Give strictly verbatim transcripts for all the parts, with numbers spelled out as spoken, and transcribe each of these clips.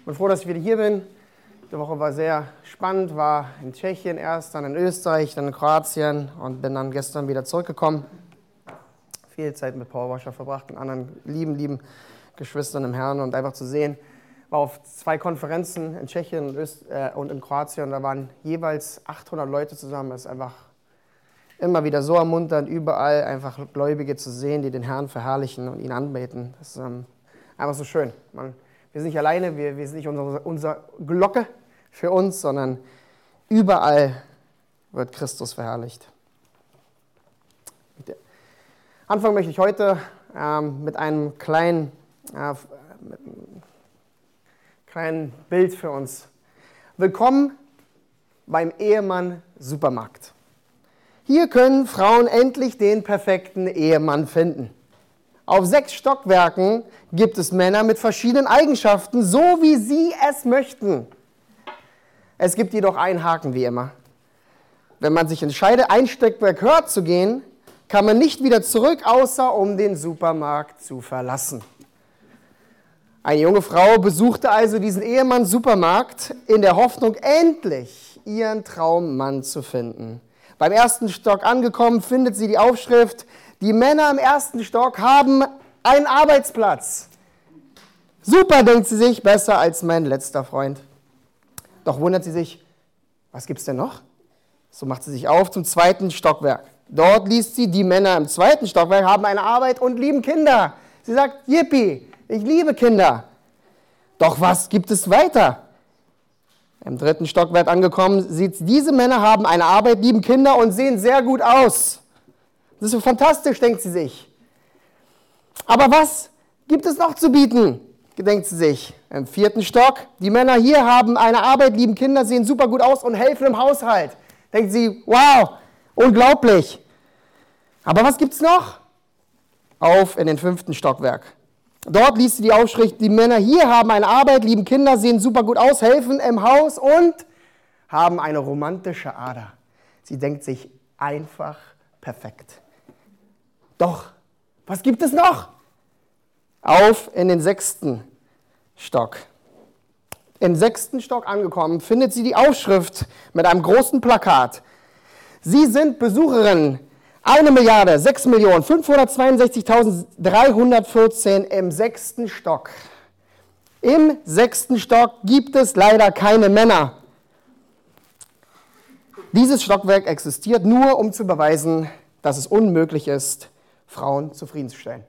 bin froh, dass ich wieder hier bin. Die Woche war sehr spannend, war in Tschechien erst, dann in Österreich, dann in Kroatien und bin dann gestern wieder zurückgekommen. Viel Zeit mit Paul Wascher verbracht und anderen lieben, lieben Geschwistern im Herrn und einfach zu sehen, war auf zwei Konferenzen in Tschechien und, Öst äh, und in Kroatien und da waren jeweils achthundert Leute zusammen. Das ist einfach immer wieder so ermunternd, überall einfach Gläubige zu sehen, die den Herrn verherrlichen und ihn anbeten. Das ist ähm, einfach so schön. Man, wir sind nicht alleine, wir, wir sind nicht unsere, unsere Glocke für uns, sondern überall wird Christus verherrlicht. Anfangen möchte ich heute ähm, mit einem kleinen, äh, mit einem kleinen Bild für uns. Willkommen beim Ehemann Supermarkt. Hier können Frauen endlich den perfekten Ehemann finden. Auf sechs Stockwerken gibt es Männer mit verschiedenen Eigenschaften, so wie sie es möchten. Es gibt jedoch einen Haken, wie immer. Wenn man sich entscheidet, ein Stockwerk höher zu gehen, kann man nicht wieder zurück, außer um den Supermarkt zu verlassen. Eine junge Frau besuchte also diesen Ehemann Supermarkt in der Hoffnung, endlich ihren Traummann zu finden. Beim ersten Stock angekommen, findet sie die Aufschrift, die Männer im ersten Stock haben einen Arbeitsplatz. Super, denkt sie sich, besser als mein letzter Freund. Doch wundert sie sich, was gibt's denn noch? So macht sie sich auf zum zweiten Stockwerk. Dort liest sie, die Männer im zweiten Stockwerk haben eine Arbeit und lieben Kinder. Sie sagt, yippie, ich liebe Kinder. Doch was gibt es weiter? Im dritten Stockwerk angekommen, sieht sie, diese Männer haben eine Arbeit, lieben Kinder und sehen sehr gut aus. Das ist so fantastisch, denkt sie sich. Aber was gibt es noch zu bieten, denkt sie sich. Im vierten Stock, die Männer hier haben eine Arbeit, lieben Kinder, sehen super gut aus und helfen im Haushalt. Denkt sie, wow, unglaublich. Aber was gibt es noch? Auf in den fünften Stockwerk. Dort liest sie die Aufschrift, die Männer hier haben eine Arbeit, lieben Kinder, sehen super gut aus, helfen im Haus und haben eine romantische Ader. Sie denkt sich einfach perfekt. Doch, was gibt es noch? Auf in den sechsten Stock. Im sechsten Stock angekommen, findet sie die Aufschrift mit einem großen Plakat. Sie sind Besucherin. Eine Milliarde, sechs Millionen, fünfhundertzweiundsechzigtausenddreihundertvierzehn im sechsten Stock. Im sechsten Stock gibt es leider keine Männer. Dieses Stockwerk existiert nur, um zu beweisen, dass es unmöglich ist, Frauen zufriedenzustellen.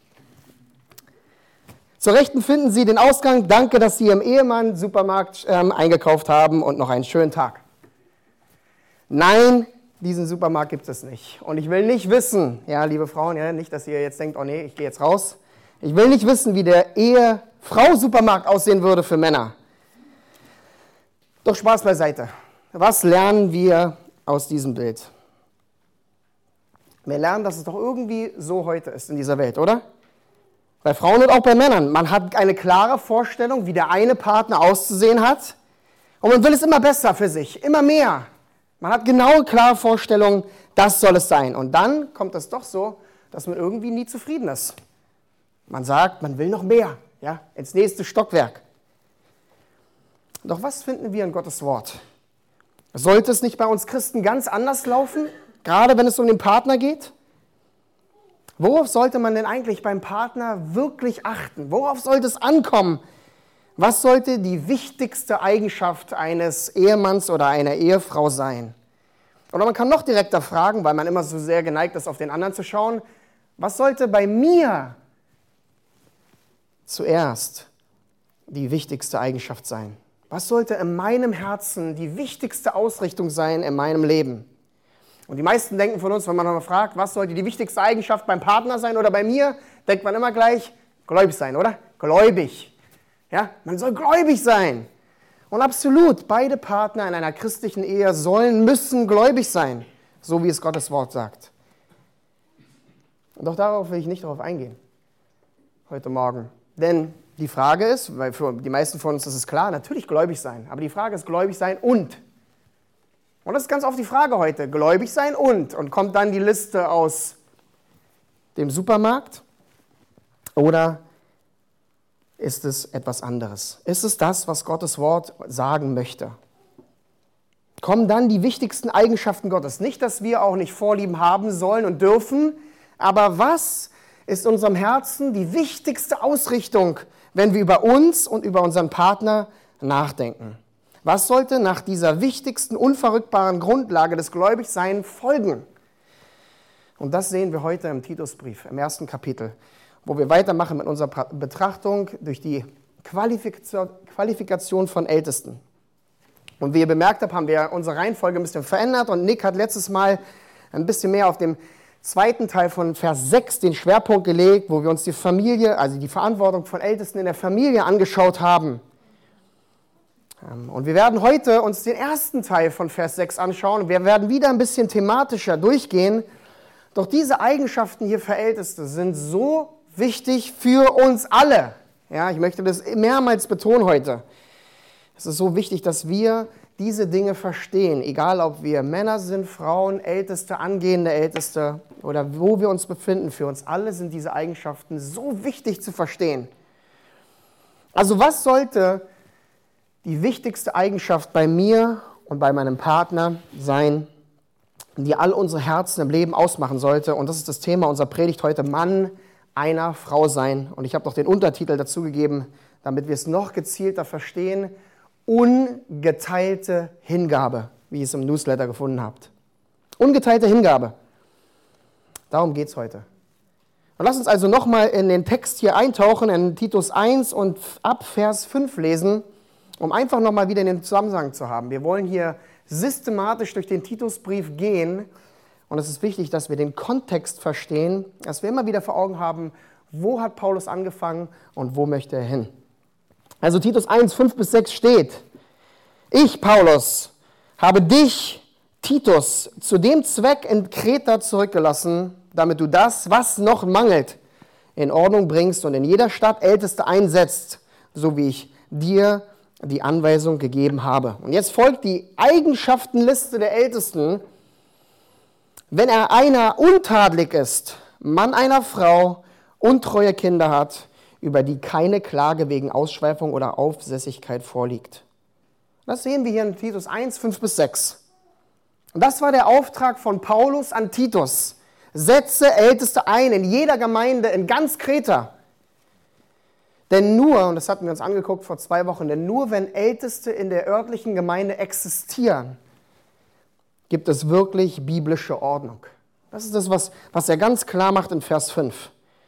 Zur Rechten finden Sie den Ausgang. Danke, dass Sie Ihrem Ehemann Supermarkt ähm, eingekauft haben und noch einen schönen Tag. Nein, diesen Supermarkt gibt es nicht. Und ich will nicht wissen, ja, liebe Frauen, ja, nicht, dass ihr jetzt denkt, oh nee, ich gehe jetzt raus. Ich will nicht wissen, wie der Ehefrau-Supermarkt aussehen würde für Männer. Doch Spaß beiseite. Was lernen wir aus diesem Bild? Wir lernen, dass es doch irgendwie so heute ist in dieser Welt, oder? Bei Frauen und auch bei Männern. Man hat eine klare Vorstellung, wie der eine Partner auszusehen hat. Und man will es immer besser für sich, immer mehr. Man hat genaue, klare Vorstellungen, das soll es sein. Und dann kommt es doch so, dass man irgendwie nie zufrieden ist. Man sagt, man will noch mehr, ja, ins nächste Stockwerk. Doch was finden wir in Gottes Wort? Sollte es nicht bei uns Christen ganz anders laufen, gerade wenn es um den Partner geht? Worauf sollte man denn eigentlich beim Partner wirklich achten? Worauf sollte es ankommen? Was sollte die wichtigste Eigenschaft eines Ehemanns oder einer Ehefrau sein? Oder man kann noch direkter fragen, weil man immer so sehr geneigt ist, auf den anderen zu schauen, was sollte bei mir zuerst die wichtigste Eigenschaft sein? Was sollte in meinem Herzen die wichtigste Ausrichtung sein in meinem Leben? Und die meisten denken von uns, wenn man mal fragt, was sollte die wichtigste Eigenschaft beim Partner sein oder bei mir, denkt man immer gleich, gläubig sein, oder? Gläubig. Ja, man soll gläubig sein. Und absolut, beide Partner in einer christlichen Ehe sollen, müssen gläubig sein, so wie es Gottes Wort sagt. Und doch darauf will ich nicht darauf eingehen, heute Morgen. Denn die Frage ist, weil für die meisten von uns ist es klar, natürlich gläubig sein, aber die Frage ist gläubig sein und. Und das ist ganz oft die Frage heute, gläubig sein und. Und kommt dann die Liste aus dem Supermarkt oder ist es etwas anderes? Ist es das, was Gottes Wort sagen möchte? Kommen dann die wichtigsten Eigenschaften Gottes. Nicht, dass wir auch nicht Vorlieben haben sollen und dürfen, aber was ist unserem Herzen die wichtigste Ausrichtung, wenn wir über uns und über unseren Partner nachdenken? Was sollte nach dieser wichtigsten, unverrückbaren Grundlage des Gläubigseins folgen? Und das sehen wir heute im Titusbrief, im ersten Kapitel, wo wir weitermachen mit unserer Betrachtung durch die Qualifikation von Ältesten. Und wie ihr bemerkt habt, haben wir unsere Reihenfolge ein bisschen verändert und Nick hat letztes Mal ein bisschen mehr auf dem zweiten Teil von Vers sechs den Schwerpunkt gelegt, wo wir uns die Familie, also die Verantwortung von Ältesten in der Familie angeschaut haben. Und wir werden heute uns den ersten Teil von Vers sechs anschauen. Wir werden wieder ein bisschen thematischer durchgehen. Doch diese Eigenschaften hier für Älteste sind so wichtig für uns alle. Ja, ich möchte das mehrmals betonen heute. Es ist so wichtig, dass wir diese Dinge verstehen, egal ob wir Männer sind, Frauen, Älteste, angehende Älteste oder wo wir uns befinden. Für uns alle sind diese Eigenschaften so wichtig zu verstehen. Also was sollte die wichtigste Eigenschaft bei mir und bei meinem Partner sein, die all unsere Herzen im Leben ausmachen sollte? Und das ist das Thema unserer Predigt heute, Mann einer Frau sein. Und ich habe noch den Untertitel dazu gegeben, damit wir es noch gezielter verstehen. Ungeteilte Hingabe, wie ihr es im Newsletter gefunden habt. Ungeteilte Hingabe. Darum geht es heute. Und lass uns also nochmal in den Text hier eintauchen, in Titus eins und ab Vers fünf lesen, um einfach nochmal wieder den Zusammenhang zu haben. Wir wollen hier systematisch durch den Titusbrief gehen und es ist wichtig, dass wir den Kontext verstehen, dass wir immer wieder vor Augen haben, wo hat Paulus angefangen und wo möchte er hin. Also Titus eins, fünf bis sechs steht: Ich, Paulus, habe dich, Titus, zu dem Zweck in Kreta zurückgelassen, damit du das, was noch mangelt, in Ordnung bringst und in jeder Stadt Älteste einsetzt, so wie ich dir die Anweisung gegeben habe. Und jetzt folgt die Eigenschaftenliste der Ältesten. Wenn er einer untadelig ist, Mann einer Frau, untreue Kinder hat, über die keine Klage wegen Ausschweifung oder Aufsässigkeit vorliegt. Das sehen wir hier in Titus eins, fünf bis sechs. Und das war der Auftrag von Paulus an Titus. Setze Älteste ein in jeder Gemeinde in ganz Kreta. Denn nur, und das hatten wir uns angeguckt vor zwei Wochen, denn nur wenn Älteste in der örtlichen Gemeinde existieren, gibt es wirklich biblische Ordnung. Das ist das, was, was er ganz klar macht in Vers fünf.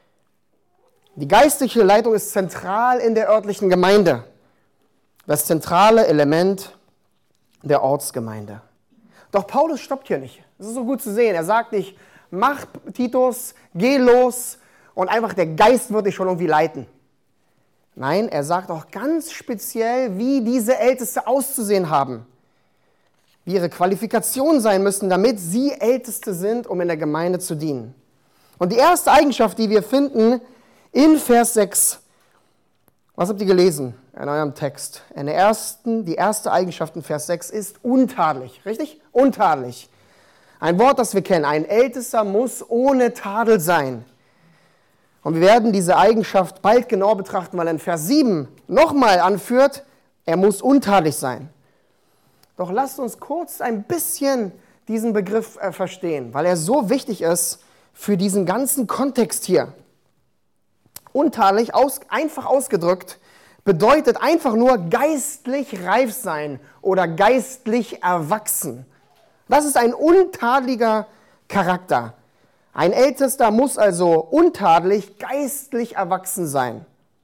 Die geistliche Leitung ist zentral in der örtlichen Gemeinde. Das zentrale Element der Ortsgemeinde. Doch Paulus stoppt hier nicht. Das ist so gut zu sehen. Er sagt nicht, mach Titus, geh los und einfach der Geist wird dich schon irgendwie leiten. Nein, er sagt auch ganz speziell, wie diese Älteste auszusehen haben. Wie ihre Qualifikationen sein müssen, damit sie Älteste sind, um in der Gemeinde zu dienen. Und die erste Eigenschaft, die wir finden in Vers sechs, was habt ihr gelesen in eurem Text? In der ersten, die erste Eigenschaft in Vers sechs ist untadelig, richtig? Untadelig. Ein Wort, das wir kennen. Ein Ältester muss ohne Tadel sein. Und wir werden diese Eigenschaft bald genau betrachten, weil er in Vers sieben nochmal anführt, er muss untadelig sein. Doch lasst uns kurz ein bisschen diesen Begriff äh, verstehen, weil er so wichtig ist für diesen ganzen Kontext hier. Untadelig, aus, einfach ausgedrückt, bedeutet einfach nur geistlich reif sein oder geistlich erwachsen. Das ist ein untadeliger Charakter. Ein Ältester muss also untadelig, geistlich erwachsen sein.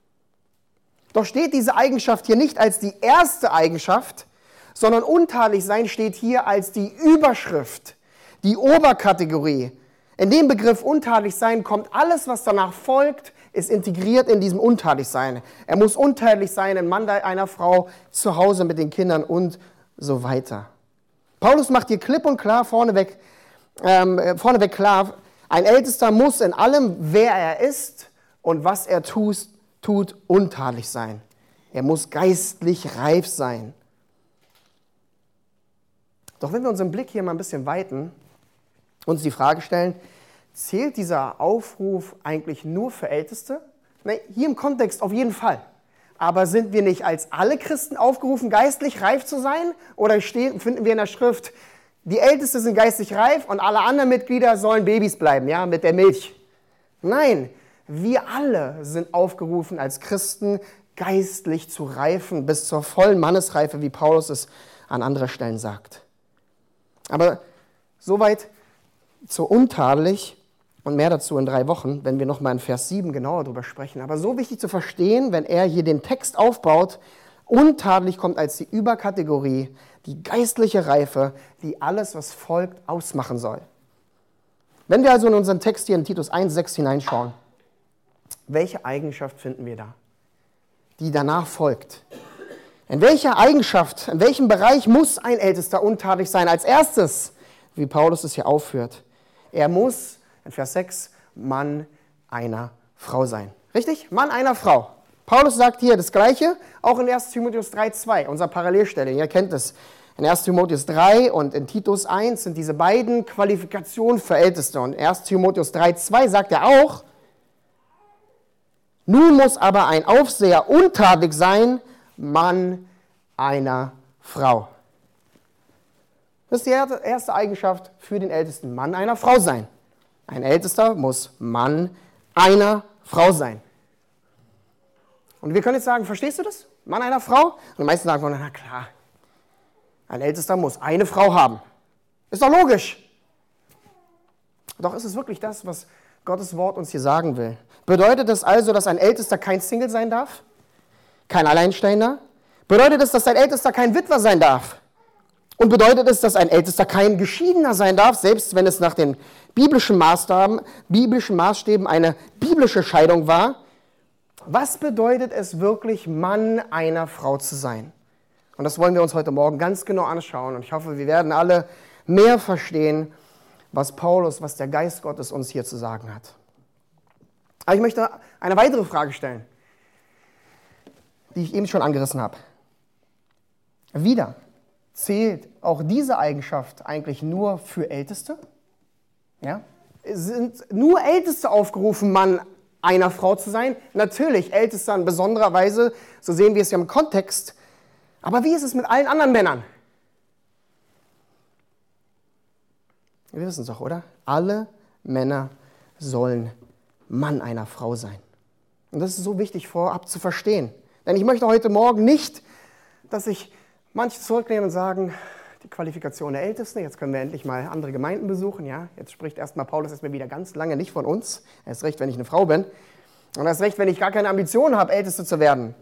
Doch steht diese Eigenschaft hier nicht als die erste Eigenschaft, sondern untadelig sein steht hier als die Überschrift, die Oberkategorie. In dem Begriff untadelig sein kommt alles, was danach folgt, ist integriert in diesem untadelig sein. Er muss untadelig sein, ein Mann einer Frau, zu Hause mit den Kindern und so weiter. Paulus macht hier klipp und klar vorneweg, ähm, vorneweg klar, ein Ältester muss in allem, wer er ist und was er tut, tut, untadelig sein. Er muss geistlich reif sein. Doch wenn wir unseren Blick hier mal ein bisschen weiten, uns die Frage stellen, zählt dieser Aufruf eigentlich nur für Älteste? Nein, hier im Kontext auf jeden Fall. aber sind wir nicht als alle Christen aufgerufen, geistlich reif zu sein? Oder stehen, finden wir in der Schrift, die Ältesten sind geistlich reif und alle anderen Mitglieder sollen Babys bleiben, ja, mit der Milch? Nein, wir alle sind aufgerufen, als Christen geistlich zu reifen, bis zur vollen Mannesreife, wie Paulus es an anderer Stellen sagt. Aber soweit so untadelig und mehr dazu in drei Wochen, wenn wir nochmal in Vers sieben genauer drüber sprechen. Aber so wichtig zu verstehen, wenn er hier den Text aufbaut, untadelig kommt als die Überkategorie, die geistliche Reife, die alles, was folgt, ausmachen soll. Wenn wir also in unseren Text hier in Titus eins sechs hineinschauen, welche Eigenschaft finden wir da, die danach folgt? In welcher Eigenschaft, in welchem Bereich muss ein Ältester untadelig sein? Als erstes, wie Paulus es hier aufführt, er muss, in Vers sechs, Mann einer Frau sein. Richtig? Mann einer Frau. Paulus sagt hier das Gleiche, auch in erster Timotheus drei zwei, unserer Parallelstelle, ihr kennt es. In erster Timotheus drei und in Titus eins sind diese beiden Qualifikationen für Älteste. Und in erster Timotheus drei zwei sagt er auch, nun muss aber ein Aufseher untadelig sein, Mann einer Frau. Das ist die erste Eigenschaft für den Ältesten, Mann einer Frau sein. Ein Ältester muss Mann einer Frau sein. Und wir können jetzt sagen, verstehst du das? Mann einer Frau? Und die meisten sagen, na klar, ein Ältester muss eine Frau haben. Ist doch logisch. Doch ist es wirklich das, was Gottes Wort uns hier sagen will? Bedeutet das also, dass ein Ältester kein Single sein darf? Kein Alleinstehender? Bedeutet es, dass ein Ältester kein Witwer sein darf? Und bedeutet es, dass ein Ältester kein Geschiedener sein darf, selbst wenn es nach den biblischen Maßstäben, biblischen Maßstäben eine biblische Scheidung war? Was bedeutet es wirklich, Mann einer Frau zu sein? Und das wollen wir uns heute Morgen ganz genau anschauen. Und ich hoffe, wir werden alle mehr verstehen, was Paulus, was der Geist Gottes uns hier zu sagen hat. Aber ich möchte eine weitere Frage stellen, die ich eben schon angerissen habe. Wieder, zählt auch diese Eigenschaft eigentlich nur für Älteste? Ja? Sind nur Älteste aufgerufen, Mann einer Frau zu sein? Natürlich, Ältester in besonderer Weise, so sehen wir es ja im Kontext. Aber wie ist es mit allen anderen Männern? Wir wissen es doch, oder? Alle Männer sollen Mann einer Frau sein. Und das ist so wichtig vorab zu verstehen. Denn ich möchte heute Morgen nicht, dass sich manche zurücknehmen und sagen, die Qualifikation der Ältesten, jetzt können wir endlich mal andere Gemeinden besuchen. Ja? Jetzt spricht erstmal Paulus erstmal wieder ganz lange nicht von uns. Erst recht, wenn ich eine Frau bin. Und erst recht, wenn ich gar keine Ambition habe, Älteste zu werden.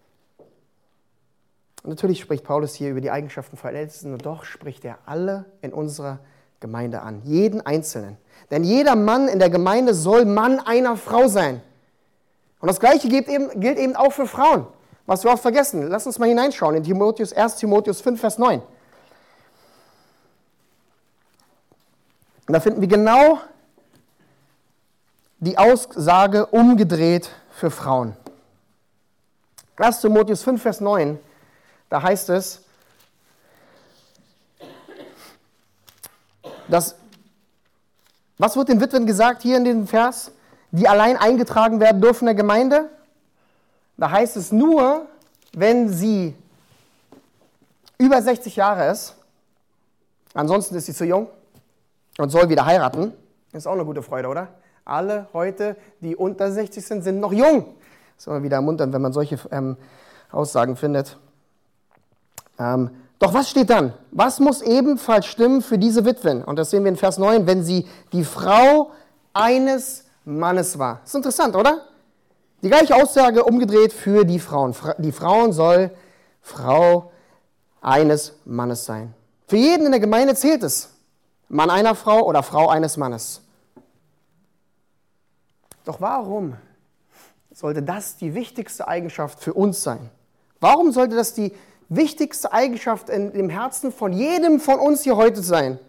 Und natürlich spricht Paulus hier über die Eigenschaften von Ältesten, und doch spricht er alle in unserer Gemeinde an, jeden Einzelnen. Denn jeder Mann in der Gemeinde soll Mann einer Frau sein. Und das Gleiche gilt eben, gilt eben auch für Frauen, was wir oft vergessen. Lass uns mal hineinschauen in Timotheus, erster Timotheus fünf, Vers neun. Und da finden wir genau die Aussage umgedreht für Frauen. erster Timotheus fünf, Vers neun, da heißt es, dass, was wird den Witwen gesagt hier in diesem Vers? Die allein eingetragen werden dürfen in der Gemeinde? Da heißt es nur, wenn sie über sechzig Jahre ist, ansonsten ist sie zu jung und soll wieder heiraten. Das ist auch eine gute Freude, oder? Alle heute, die unter sechzig sind, sind noch jung. Das ist immer wieder ermunternd, wenn man solche ähm, Aussagen findet. Ähm, Doch was steht dann? Was muss ebenfalls stimmen für diese Witwen? Und das sehen wir in Vers neun, wenn sie die Frau eines Mannes war. Das ist interessant, oder? Die gleiche Aussage umgedreht für die Frauen. Die Frauen soll Frau eines Mannes sein. Für jeden in der Gemeinde zählt es. Mann einer Frau oder Frau eines Mannes. Doch warum sollte das die wichtigste Eigenschaft für uns sein? Warum sollte das die wichtigste Eigenschaft in dem Herzen von jedem von uns hier heute sein?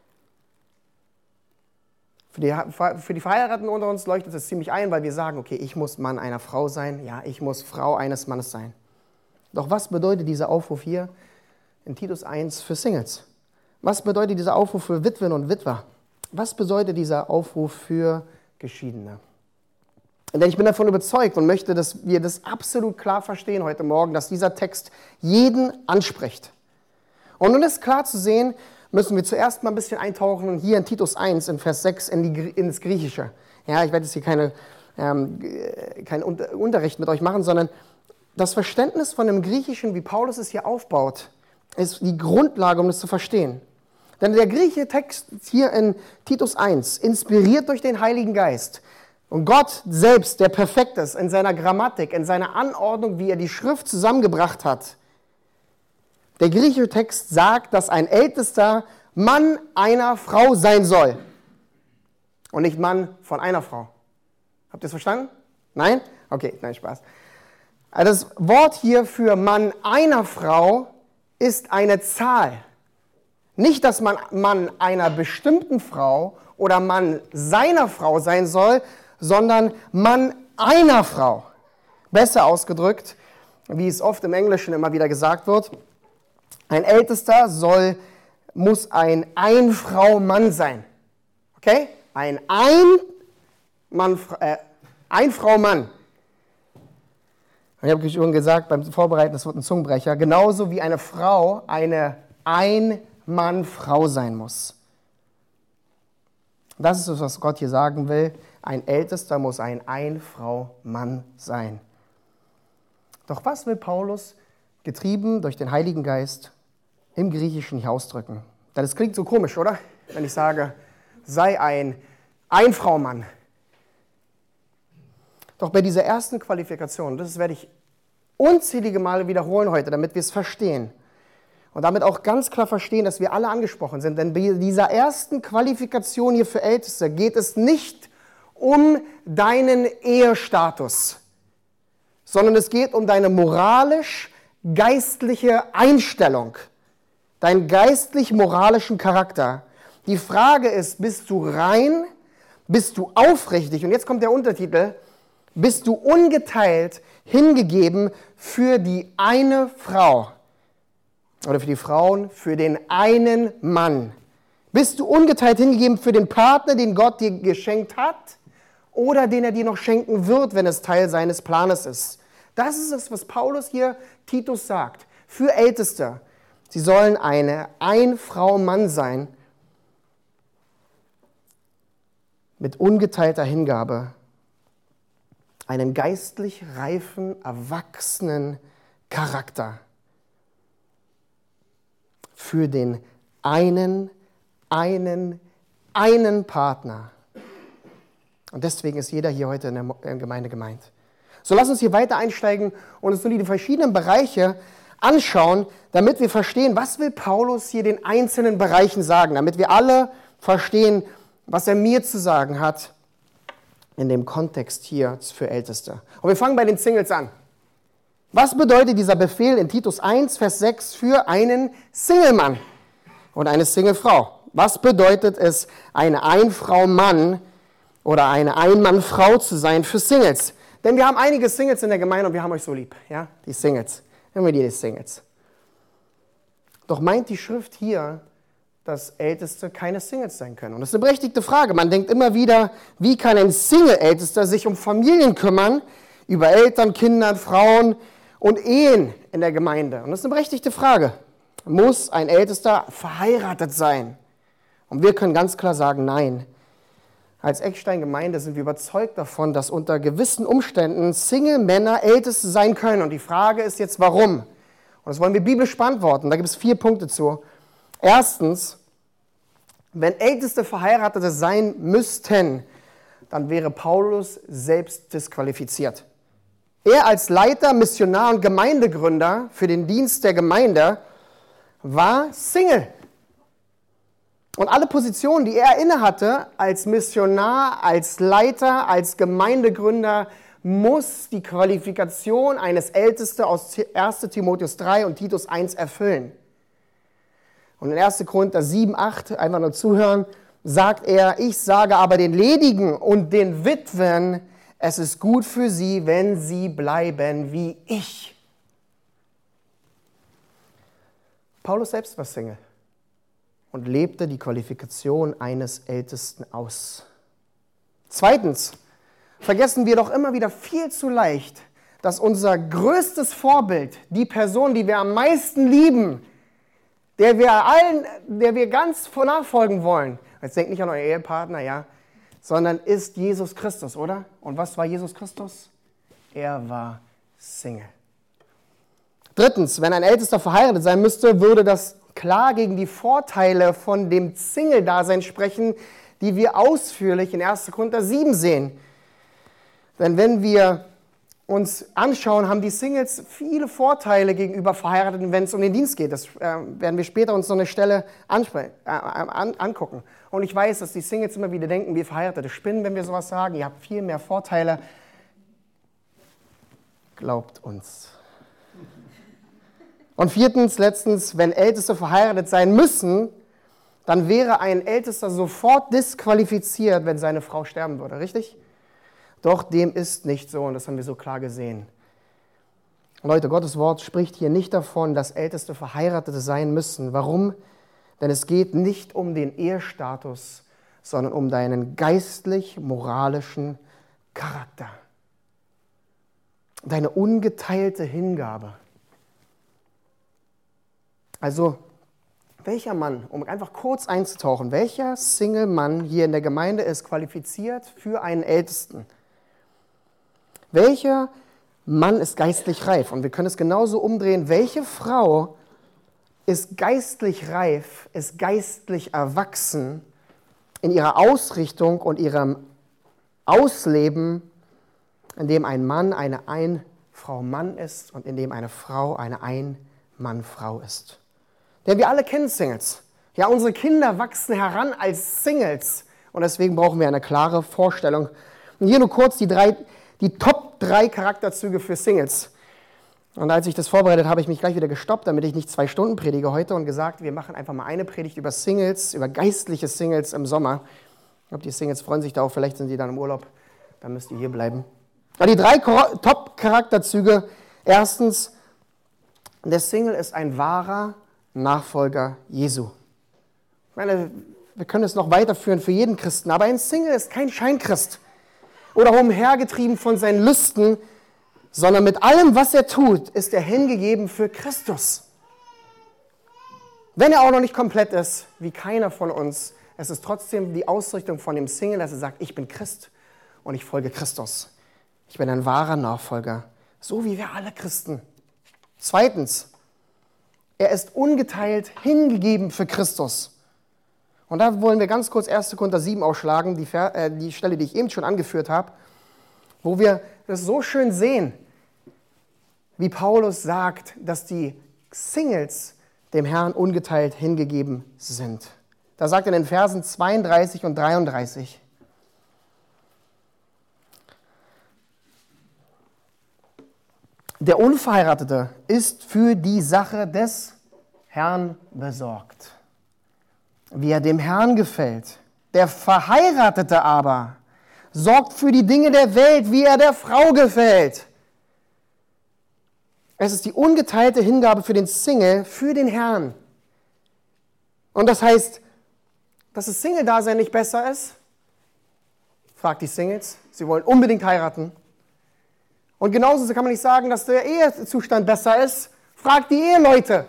Für die, für die Verheirateten unter uns leuchtet es ziemlich ein, weil wir sagen, okay, ich muss Mann einer Frau sein, ja, ich muss Frau eines Mannes sein. Doch was bedeutet dieser Aufruf hier in Titus eins für Singles? Was bedeutet dieser Aufruf für Witwen und Witwer? Was bedeutet dieser Aufruf für Geschiedene? Denn ich bin davon überzeugt und möchte, dass wir das absolut klar verstehen heute Morgen, dass dieser Text jeden anspricht. Und um das klar zu sehen, müssen wir zuerst mal ein bisschen eintauchen hier in Titus eins, in Vers sechs, in die, ins Griechische. Ja, ich werde jetzt hier keine, ähm, keinen Unterricht mit euch machen, sondern das Verständnis von dem Griechischen, wie Paulus es hier aufbaut, ist die Grundlage, um das zu verstehen. Denn der griechische Text hier in Titus eins, inspiriert durch den Heiligen Geist, und Gott selbst, der perfekt ist in seiner Grammatik, in seiner Anordnung, wie er die Schrift zusammengebracht hat. Der griechische Text sagt, dass ein Ältester Mann einer Frau sein soll. Und nicht Mann von einer Frau. Habt ihr es verstanden? Nein? Okay, nein, Spaß. Das Wort hier für Mann einer Frau ist eine Zahl. Nicht, dass man Mann einer bestimmten Frau oder Mann seiner Frau sein soll, sondern Mann einer Frau. Besser ausgedrückt, wie es oft im Englischen immer wieder gesagt wird, ein Ältester soll, muss ein Ein-Frau-Mann sein. Okay? Ein Ein-Mann, äh, Ein-Frau-Mann. Ich habe schon gesagt, beim Vorbereiten, das wird ein Zungenbrecher, genauso wie eine Frau eine Ein-Mann-Frau sein muss. Das ist es, was Gott hier sagen will. Ein Ältester muss ein Ein-Frau-Mann sein. Doch was will Paulus, getrieben durch den Heiligen Geist, im Griechischen hier ausdrücken? Das klingt so komisch, oder? Wenn ich sage, sei ein Ein-Frau-Mann. Doch bei dieser ersten Qualifikation, das werde ich unzählige Male wiederholen heute, damit wir es verstehen. Und damit auch ganz klar verstehen, dass wir alle angesprochen sind. Denn bei dieser ersten Qualifikation hier für Älteste geht es nicht um deinen Ehestatus, sondern es geht um deine moralisch-geistliche Einstellung, deinen geistlich-moralischen Charakter. Die Frage ist, bist du rein, bist du aufrichtig? Und jetzt kommt der Untertitel, bist du ungeteilt hingegeben für die eine Frau? Oder für die Frauen, für den einen Mann. Bist du ungeteilt hingegeben für den Partner, den Gott dir geschenkt hat oder den er dir noch schenken wird, wenn es Teil seines Planes ist? Das ist es, was Paulus hier Titus sagt. Für Älteste. Sie sollen eine Ein-Frau-Mann sein mit ungeteilter Hingabe, einem geistlich reifen, erwachsenen Charakter. Für den einen, einen, einen Partner. Und deswegen ist jeder hier heute in der Gemeinde gemeint. So lass uns hier weiter einsteigen und uns nur die verschiedenen Bereiche anschauen, damit wir verstehen, was will Paulus hier den einzelnen Bereichen sagen, damit wir alle verstehen, was er mir zu sagen hat in dem Kontext hier für Älteste. Und wir fangen bei den Singles an. Was bedeutet dieser Befehl in Titus eins, Vers sechs für einen Single-Mann oder eine Single-Frau? Was bedeutet es, eine Ein-Frau-Mann oder eine Ein-Mann-Frau zu sein für Singles? Denn wir haben einige Singles in der Gemeinde und wir haben euch so lieb. Ja? Die Singles. Immer die Singles. Doch meint die Schrift hier, dass Älteste keine Singles sein können? Und das ist eine berechtigte Frage. Man denkt immer wieder, wie kann ein Single-Ältester sich um Familien kümmern, über Eltern, Kinder, Frauen und Ehen in der Gemeinde? Und das ist eine berechtigte Frage. Muss ein Ältester verheiratet sein? Und wir können ganz klar sagen, nein. Als Eckstein-Gemeinde sind wir überzeugt davon, dass unter gewissen Umständen Single-Männer Älteste sein können. Und die Frage ist jetzt, warum? Und das wollen wir biblisch beantworten. Da gibt es vier Punkte zu. Erstens, wenn Älteste Verheiratete sein müssten, dann wäre Paulus selbst disqualifiziert. Er als Leiter, Missionar und Gemeindegründer für den Dienst der Gemeinde war Single. Und alle Positionen, die er innehatte, als Missionar, als Leiter, als Gemeindegründer, muss die Qualifikation eines Ältesten aus erster Timotheus drei und Titus eins erfüllen. Und in erster Korinther sieben, acht, einfach nur zuhören, sagt er, ich sage aber den Ledigen und den Witwen, es ist gut für sie, wenn sie bleiben wie ich. Paulus selbst war Single und lebte die Qualifikation eines Ältesten aus. Zweitens, vergessen wir doch immer wieder viel zu leicht, dass unser größtes Vorbild, die Person, die wir am meisten lieben, der wir allen, der wir ganz nachfolgen wollen, jetzt denkt nicht an euren Ehepartner, ja, sondern ist Jesus Christus, oder? Und was war Jesus Christus? Er war Single. Drittens, wenn ein Ältester verheiratet sein müsste, würde das klar gegen die Vorteile von dem Single-Dasein sprechen, die wir ausführlich in erster Korinther sieben sehen. Denn wenn wir uns anschauen, haben die Singles viele Vorteile gegenüber Verheirateten, wenn es um den Dienst geht. Das äh, werden wir später uns so eine Stelle anspre- äh, an, angucken. Und ich weiß, dass die Singles immer wieder denken, wir Verheiratete spinnen, wenn wir sowas sagen. Ihr habt viel mehr Vorteile. Glaubt uns. Und viertens, letztens, wenn Älteste verheiratet sein müssen, dann wäre ein Ältester sofort disqualifiziert, wenn seine Frau sterben würde, richtig? Doch dem ist nicht so und das haben wir so klar gesehen. Leute, Gottes Wort spricht hier nicht davon, dass Älteste Verheiratete sein müssen. Warum? Denn es geht nicht um den Ehestatus, sondern um deinen geistlich-moralischen Charakter. Deine ungeteilte Hingabe. Also, welcher Mann, um einfach kurz einzutauchen, welcher Single-Mann hier in der Gemeinde ist qualifiziert für einen Ältesten? Welcher Mann ist geistlich reif? Und wir können es genauso umdrehen. Welche Frau ist geistlich reif, ist geistlich erwachsen in ihrer Ausrichtung und ihrem Ausleben, in dem ein Mann eine Ein-Frau-Mann ist und in dem eine Frau eine Ein-Mann-Frau ist? Denn wir alle kennen Singles. Ja, unsere Kinder wachsen heran als Singles. Und deswegen brauchen wir eine klare Vorstellung. Und hier nur kurz die, drei, die Top drei Charakterzüge für Singles. Und als ich das vorbereitet habe, habe ich mich gleich wieder gestoppt, damit ich nicht zwei Stunden predige heute und gesagt, wir machen einfach mal eine Predigt über Singles, über geistliche Singles im Sommer. Ich glaube, die Singles freuen sich darauf, vielleicht sind die dann im Urlaub, dann müsst ihr hier bleiben. Aber die drei Top-Charakterzüge. Erstens, der Single ist ein wahrer Nachfolger Jesu. Ich meine, wir können es noch weiterführen für jeden Christen, aber ein Single ist kein Scheinchrist oder umhergetrieben von seinen Lüsten, sondern mit allem, was er tut, ist er hingegeben für Christus. Wenn er auch noch nicht komplett ist, wie keiner von uns, es ist trotzdem die Ausrichtung von dem Single, dass er sagt, ich bin Christ und ich folge Christus. Ich bin ein wahrer Nachfolger, so wie wir alle Christen. Zweitens, er ist ungeteilt hingegeben für Christus. Und da wollen wir ganz kurz erster Korinther sieben ausschlagen, die, äh, die Stelle, die ich eben schon angeführt habe, wo wir das so schön sehen, wie Paulus sagt, dass die Singles dem Herrn ungeteilt hingegeben sind. Da sagt er in den Versen zweiunddreißig und dreiunddreißig. Der Unverheiratete ist für die Sache des Herrn besorgt, wie er dem Herrn gefällt. Der Verheiratete aber sorgt für die Dinge der Welt, wie er der Frau gefällt. Es ist die ungeteilte Hingabe für den Single, für den Herrn. Und das heißt, dass das Single-Dasein nicht besser ist? Fragt die Singles. Sie wollen unbedingt heiraten. Und genauso kann man nicht sagen, dass der Ehezustand besser ist. Fragt die Eheleute.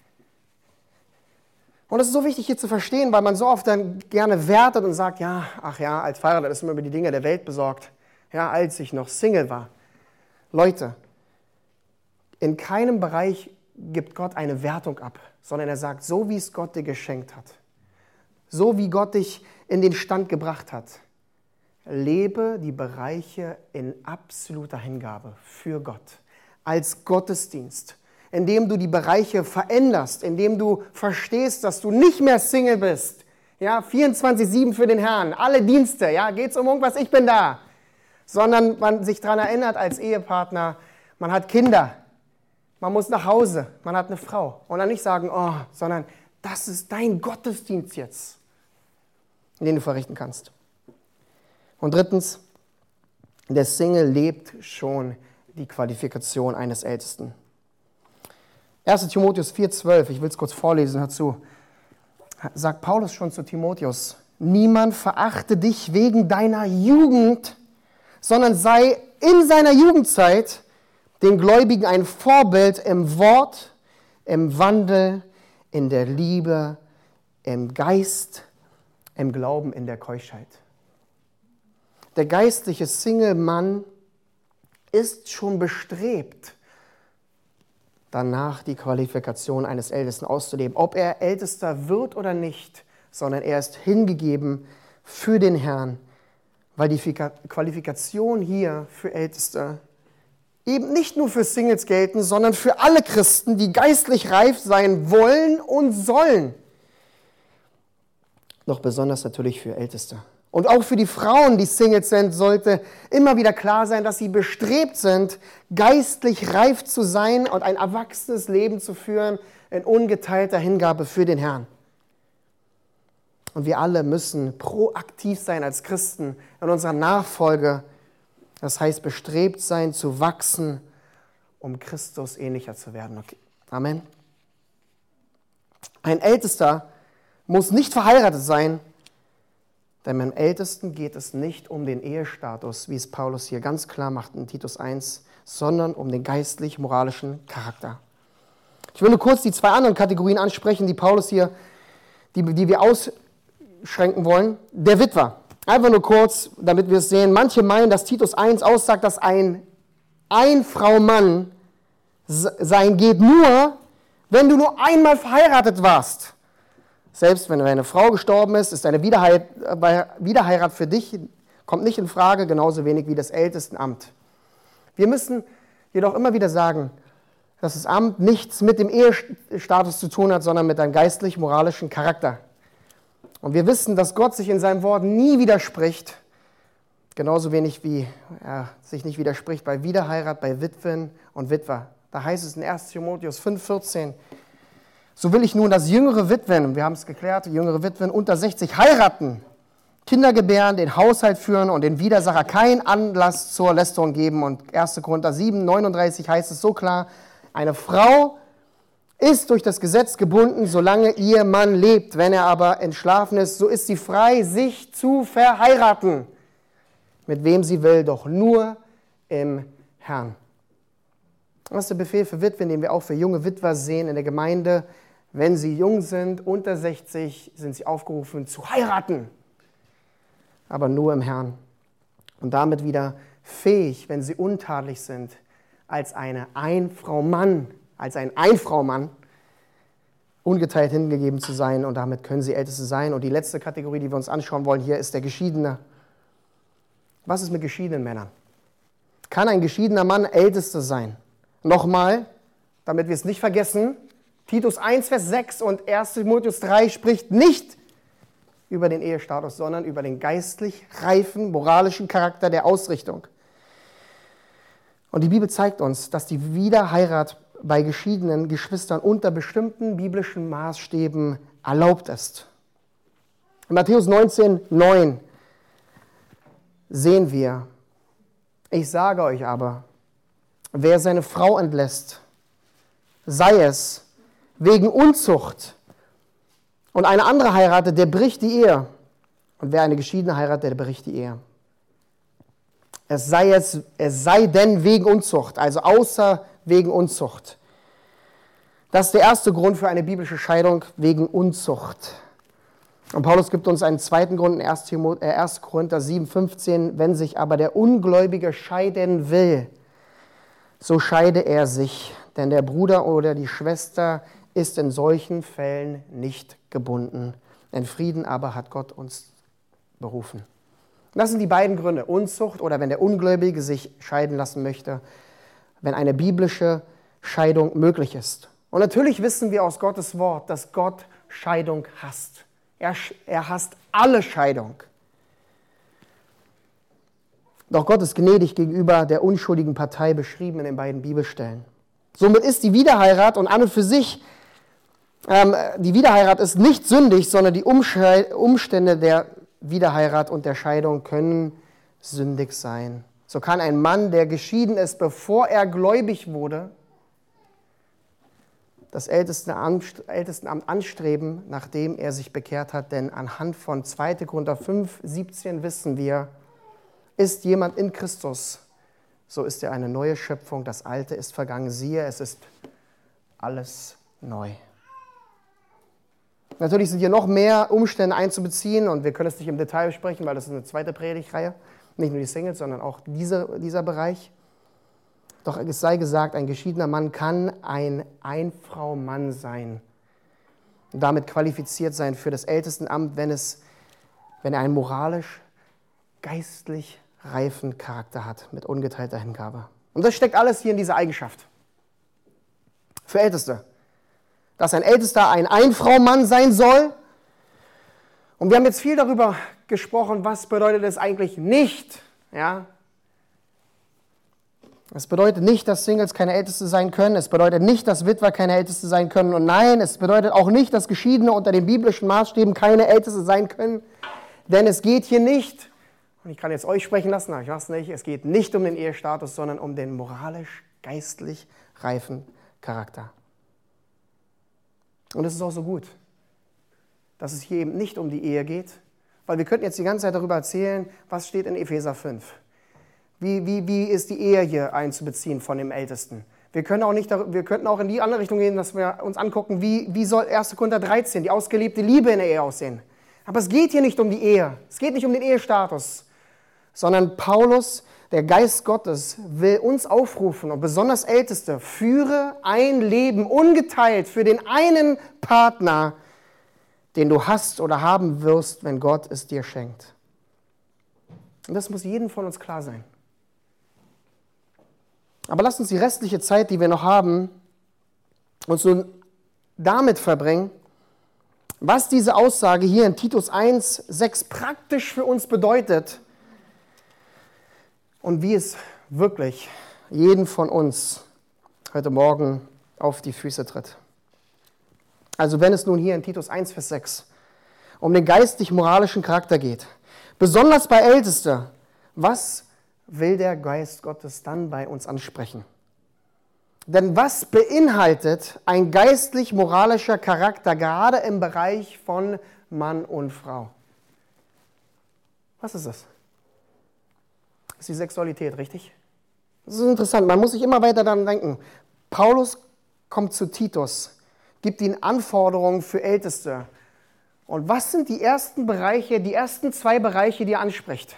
Und das ist so wichtig hier zu verstehen, weil man so oft dann gerne wertet und sagt, ja, ach ja, als Verheirateter ist man über die Dinge der Welt besorgt. Ja, als ich noch Single war. Leute, in keinem Bereich gibt Gott eine Wertung ab, sondern er sagt, so wie es Gott dir geschenkt hat, so wie Gott dich in den Stand gebracht hat, lebe die Bereiche in absoluter Hingabe für Gott, als Gottesdienst, indem du die Bereiche veränderst, indem du verstehst, dass du nicht mehr Single bist, ja, vierundzwanzig sieben für den Herrn, alle Dienste, ja, geht's um irgendwas, ich bin da, sondern man sich daran erinnert als Ehepartner, man hat Kinder, man muss nach Hause, man hat eine Frau und dann nicht sagen, oh, sondern das ist dein Gottesdienst jetzt, den du verrichten kannst. Und drittens, der Single lebt schon die Qualifikation eines Ältesten. erster Timotheus vier zwölf, ich will es kurz vorlesen, hör zu. Sagt Paulus schon zu Timotheus, niemand verachte dich wegen deiner Jugend, sondern sei in seiner Jugendzeit den Gläubigen ein Vorbild im Wort, im Wandel, in der Liebe, im Geist, im Glauben, in der Keuschheit. Der geistliche Single-Mann ist schon bestrebt, danach die Qualifikation eines Ältesten auszuleben. Ob er Ältester wird oder nicht, sondern er ist hingegeben für den Herrn, weil die Qualifikation hier für Älteste eben nicht nur für Singles gelten, sondern für alle Christen, die geistlich reif sein wollen und sollen. Noch besonders natürlich für Älteste. Und auch für die Frauen, die Singles sind, sollte immer wieder klar sein, dass sie bestrebt sind, geistlich reif zu sein und ein erwachsenes Leben zu führen in ungeteilter Hingabe für den Herrn. Und wir alle müssen proaktiv sein als Christen in unserer Nachfolge. Das heißt, bestrebt sein, zu wachsen, um Christus ähnlicher zu werden. Okay. Amen. Ein Ältester muss nicht verheiratet sein, denn beim Ältesten geht es nicht um den Ehestatus, wie es Paulus hier ganz klar macht in Titus eins, sondern um den geistlich-moralischen Charakter. Ich will nur kurz die zwei anderen Kategorien ansprechen, die Paulus hier, die, die wir ausschränken wollen. Der Witwer. Einfach nur kurz, damit wir es sehen. Manche meinen, dass Titus eins aussagt, dass ein Ein-Frau-Mann sein geht nur, wenn du nur einmal verheiratet warst. Selbst wenn eine Frau gestorben ist, ist eine Wiederheirat für dich, kommt nicht in Frage, genauso wenig wie das Ältestenamt. Wir müssen jedoch immer wieder sagen, dass das Amt nichts mit dem Ehestatus zu tun hat, sondern mit einem geistlich-moralischen Charakter. Und wir wissen, dass Gott sich in seinem Wort nie widerspricht, genauso wenig wie er sich nicht widerspricht bei Wiederheirat, bei Witwen und Witwer. Da heißt es in erster Timotheus fünf vierzehn, so will ich nun, dass jüngere Witwen, wir haben es geklärt, jüngere Witwen unter sechzig heiraten, Kinder gebären, den Haushalt führen und den Widersacher keinen Anlass zur Lästerung geben. Und erster Korinther sieben neununddreißig heißt es so klar, eine Frau ist durch das Gesetz gebunden, solange ihr Mann lebt. Wenn er aber entschlafen ist, so ist sie frei, sich zu verheiraten, mit wem sie will, doch nur im Herrn. Das ist der Befehl für Witwen, den wir auch für junge Witwer sehen in der Gemeinde. Wenn sie jung sind, unter sechzig, sind sie aufgerufen zu heiraten, aber nur im Herrn. Und damit wieder fähig, wenn sie untadelig sind, als eine Ein-Frau-Mann, als ein Ein-Frau-Mann ungeteilt hingegeben zu sein, und damit können sie Älteste sein. Und die letzte Kategorie, die wir uns anschauen wollen hier, ist der Geschiedene. Was ist mit geschiedenen Männern? Kann ein geschiedener Mann Ältester sein? Nochmal, damit wir es nicht vergessen, Titus eins, Vers sechs und erster Timotheus drei spricht nicht über den Ehestatus, sondern über den geistlich reifen, moralischen Charakter der Ausrichtung. Und die Bibel zeigt uns, dass die Wiederheirat bei geschiedenen Geschwistern unter bestimmten biblischen Maßstäben erlaubt ist. In Matthäus neunzehn, neun sehen wir, ich sage euch aber, wer seine Frau entlässt, sei es wegen Unzucht und eine andere heiratet, der bricht die Ehe. Und wer eine geschiedene heiratet, der bricht die Ehe. Es sei, es, es sei denn wegen Unzucht, also außer wegen Unzucht. Das ist der erste Grund für eine biblische Scheidung, wegen Unzucht. Und Paulus gibt uns einen zweiten Grund in erster Korinther sieben, fünfzehn. Wenn sich aber der Ungläubige scheiden will, so scheide er sich, denn der Bruder oder die Schwester ist in solchen Fällen nicht gebunden. In Frieden aber hat Gott uns berufen. Das sind die beiden Gründe, Unzucht oder wenn der Ungläubige sich scheiden lassen möchte, wenn eine biblische Scheidung möglich ist. Und natürlich wissen wir aus Gottes Wort, dass Gott Scheidung hasst. Er, er hasst alle Scheidung. Doch Gott ist gnädig gegenüber der unschuldigen Partei, beschrieben in den beiden Bibelstellen. Somit ist die Wiederheirat und an und für sich, ähm, die Wiederheirat ist nicht sündig, sondern die Umstände der Wiederheirat und der Scheidung können sündig sein. So kann ein Mann, der geschieden ist, bevor er gläubig wurde, das Ältestenamt anstreben, nachdem er sich bekehrt hat. Denn anhand von zweiter Korinther fünf, siebzehn wissen wir, ist jemand in Christus, so ist er eine neue Schöpfung. Das Alte ist vergangen. Siehe, es ist alles neu. Natürlich sind hier noch mehr Umstände einzubeziehen und wir können es nicht im Detail besprechen, weil das ist eine zweite Predigtreihe. Nicht nur die Singles, sondern auch diese, dieser Bereich. Doch es sei gesagt, ein geschiedener Mann kann ein Einfrau-Mann sein und damit qualifiziert sein für das Ältestenamt, wenn, es, wenn er einen moralisch, geistlich reifen Charakter hat, mit ungeteilter Hingabe. Und das steckt alles hier in dieser Eigenschaft. Für Älteste. Dass ein Ältester ein Einfrau-Mann sein soll. Und wir haben jetzt viel darüber gesprochen, was bedeutet es eigentlich nicht. Ja? Es bedeutet nicht, dass Singles keine Älteste sein können. Es bedeutet nicht, dass Witwer keine Älteste sein können. Und nein, es bedeutet auch nicht, dass Geschiedene unter den biblischen Maßstäben keine Älteste sein können. Denn es geht hier nicht, und ich kann jetzt euch sprechen lassen, aber ich mache es nicht, es geht nicht um den Ehestatus, sondern um den moralisch-geistlich reifen Charakter. Und es ist auch so gut, dass es hier eben nicht um die Ehe geht, weil wir könnten jetzt die ganze Zeit darüber erzählen, was steht in Epheser fünf. Wie, wie, wie ist die Ehe hier einzubeziehen von dem Ältesten? Wir, können auch nicht, wir könnten auch in die andere Richtung gehen, dass wir uns angucken, wie, wie soll erster Korinther dreizehn, die ausgelebte Liebe in der Ehe aussehen. Aber es geht hier nicht um die Ehe, es geht nicht um den Ehestatus, sondern Paulus, der Geist Gottes, will uns aufrufen und besonders Älteste, führe ein Leben ungeteilt für den einen Partner, den du hast oder haben wirst, wenn Gott es dir schenkt. Und das muss jedem von uns klar sein. Aber lasst uns die restliche Zeit, die wir noch haben, uns nun damit verbringen, was diese Aussage hier in Titus eins, sechs praktisch für uns bedeutet und wie es wirklich jeden von uns heute Morgen auf die Füße tritt. Also wenn es nun hier in Titus eins, Vers sechs um den geistig-moralischen Charakter geht, besonders bei Ältesten, was will der Geist Gottes dann bei uns ansprechen? Denn was beinhaltet ein geistlich-moralischer Charakter, gerade im Bereich von Mann und Frau? Was ist das? Das ist die Sexualität, richtig? Das ist interessant, man muss sich immer weiter daran denken. Paulus kommt zu Titus, gibt ihm Anforderungen für Älteste. Und was sind die ersten Bereiche, die ersten zwei Bereiche, die er anspricht?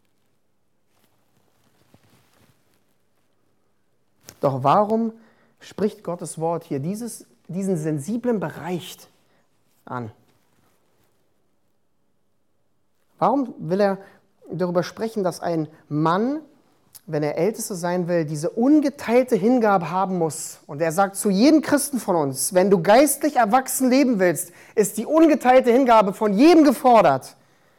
Doch warum spricht Gottes Wort hier dieses, diesen sensiblen Bereich an? Warum will er darüber sprechen, dass ein Mann, wenn er Ältester sein will, diese ungeteilte Hingabe haben muss? Und er sagt zu jedem Christen von uns, wenn du geistlich erwachsen leben willst, ist die ungeteilte Hingabe von jedem gefordert.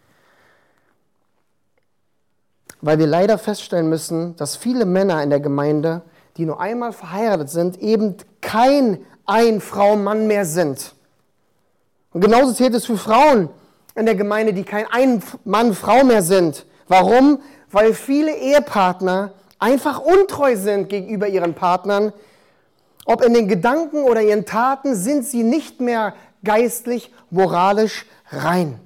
Weil wir leider feststellen müssen, dass viele Männer in der Gemeinde, die nur einmal verheiratet sind, eben kein Ein-Frau-Mann mehr sind. Und genauso zählt es für Frauen in der Gemeinde, die kein Ein-Mann-Frau mehr sind. Warum? Weil viele Ehepartner einfach untreu sind gegenüber ihren Partnern. Ob in den Gedanken oder ihren Taten sind sie nicht mehr geistlich, moralisch rein.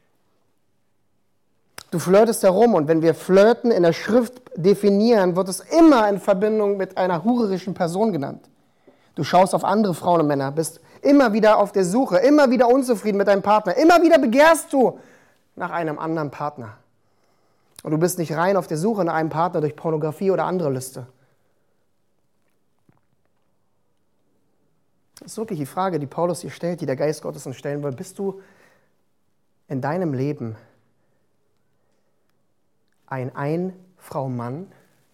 Du flirtest herum und wenn wir Flirten in der Schrift definieren, wird es immer in Verbindung mit einer hurerischen Person genannt. Du schaust auf andere Frauen und Männer, bist immer wieder auf der Suche, immer wieder unzufrieden mit deinem Partner, immer wieder begehrst du nach einem anderen Partner. Und du bist nicht rein auf der Suche nach einem Partner durch Pornografie oder andere Lüste. Das ist wirklich die Frage, die Paulus hier stellt, die der Geist Gottes uns stellen will. Bist du in deinem Leben ein Ein-Frau-Mann?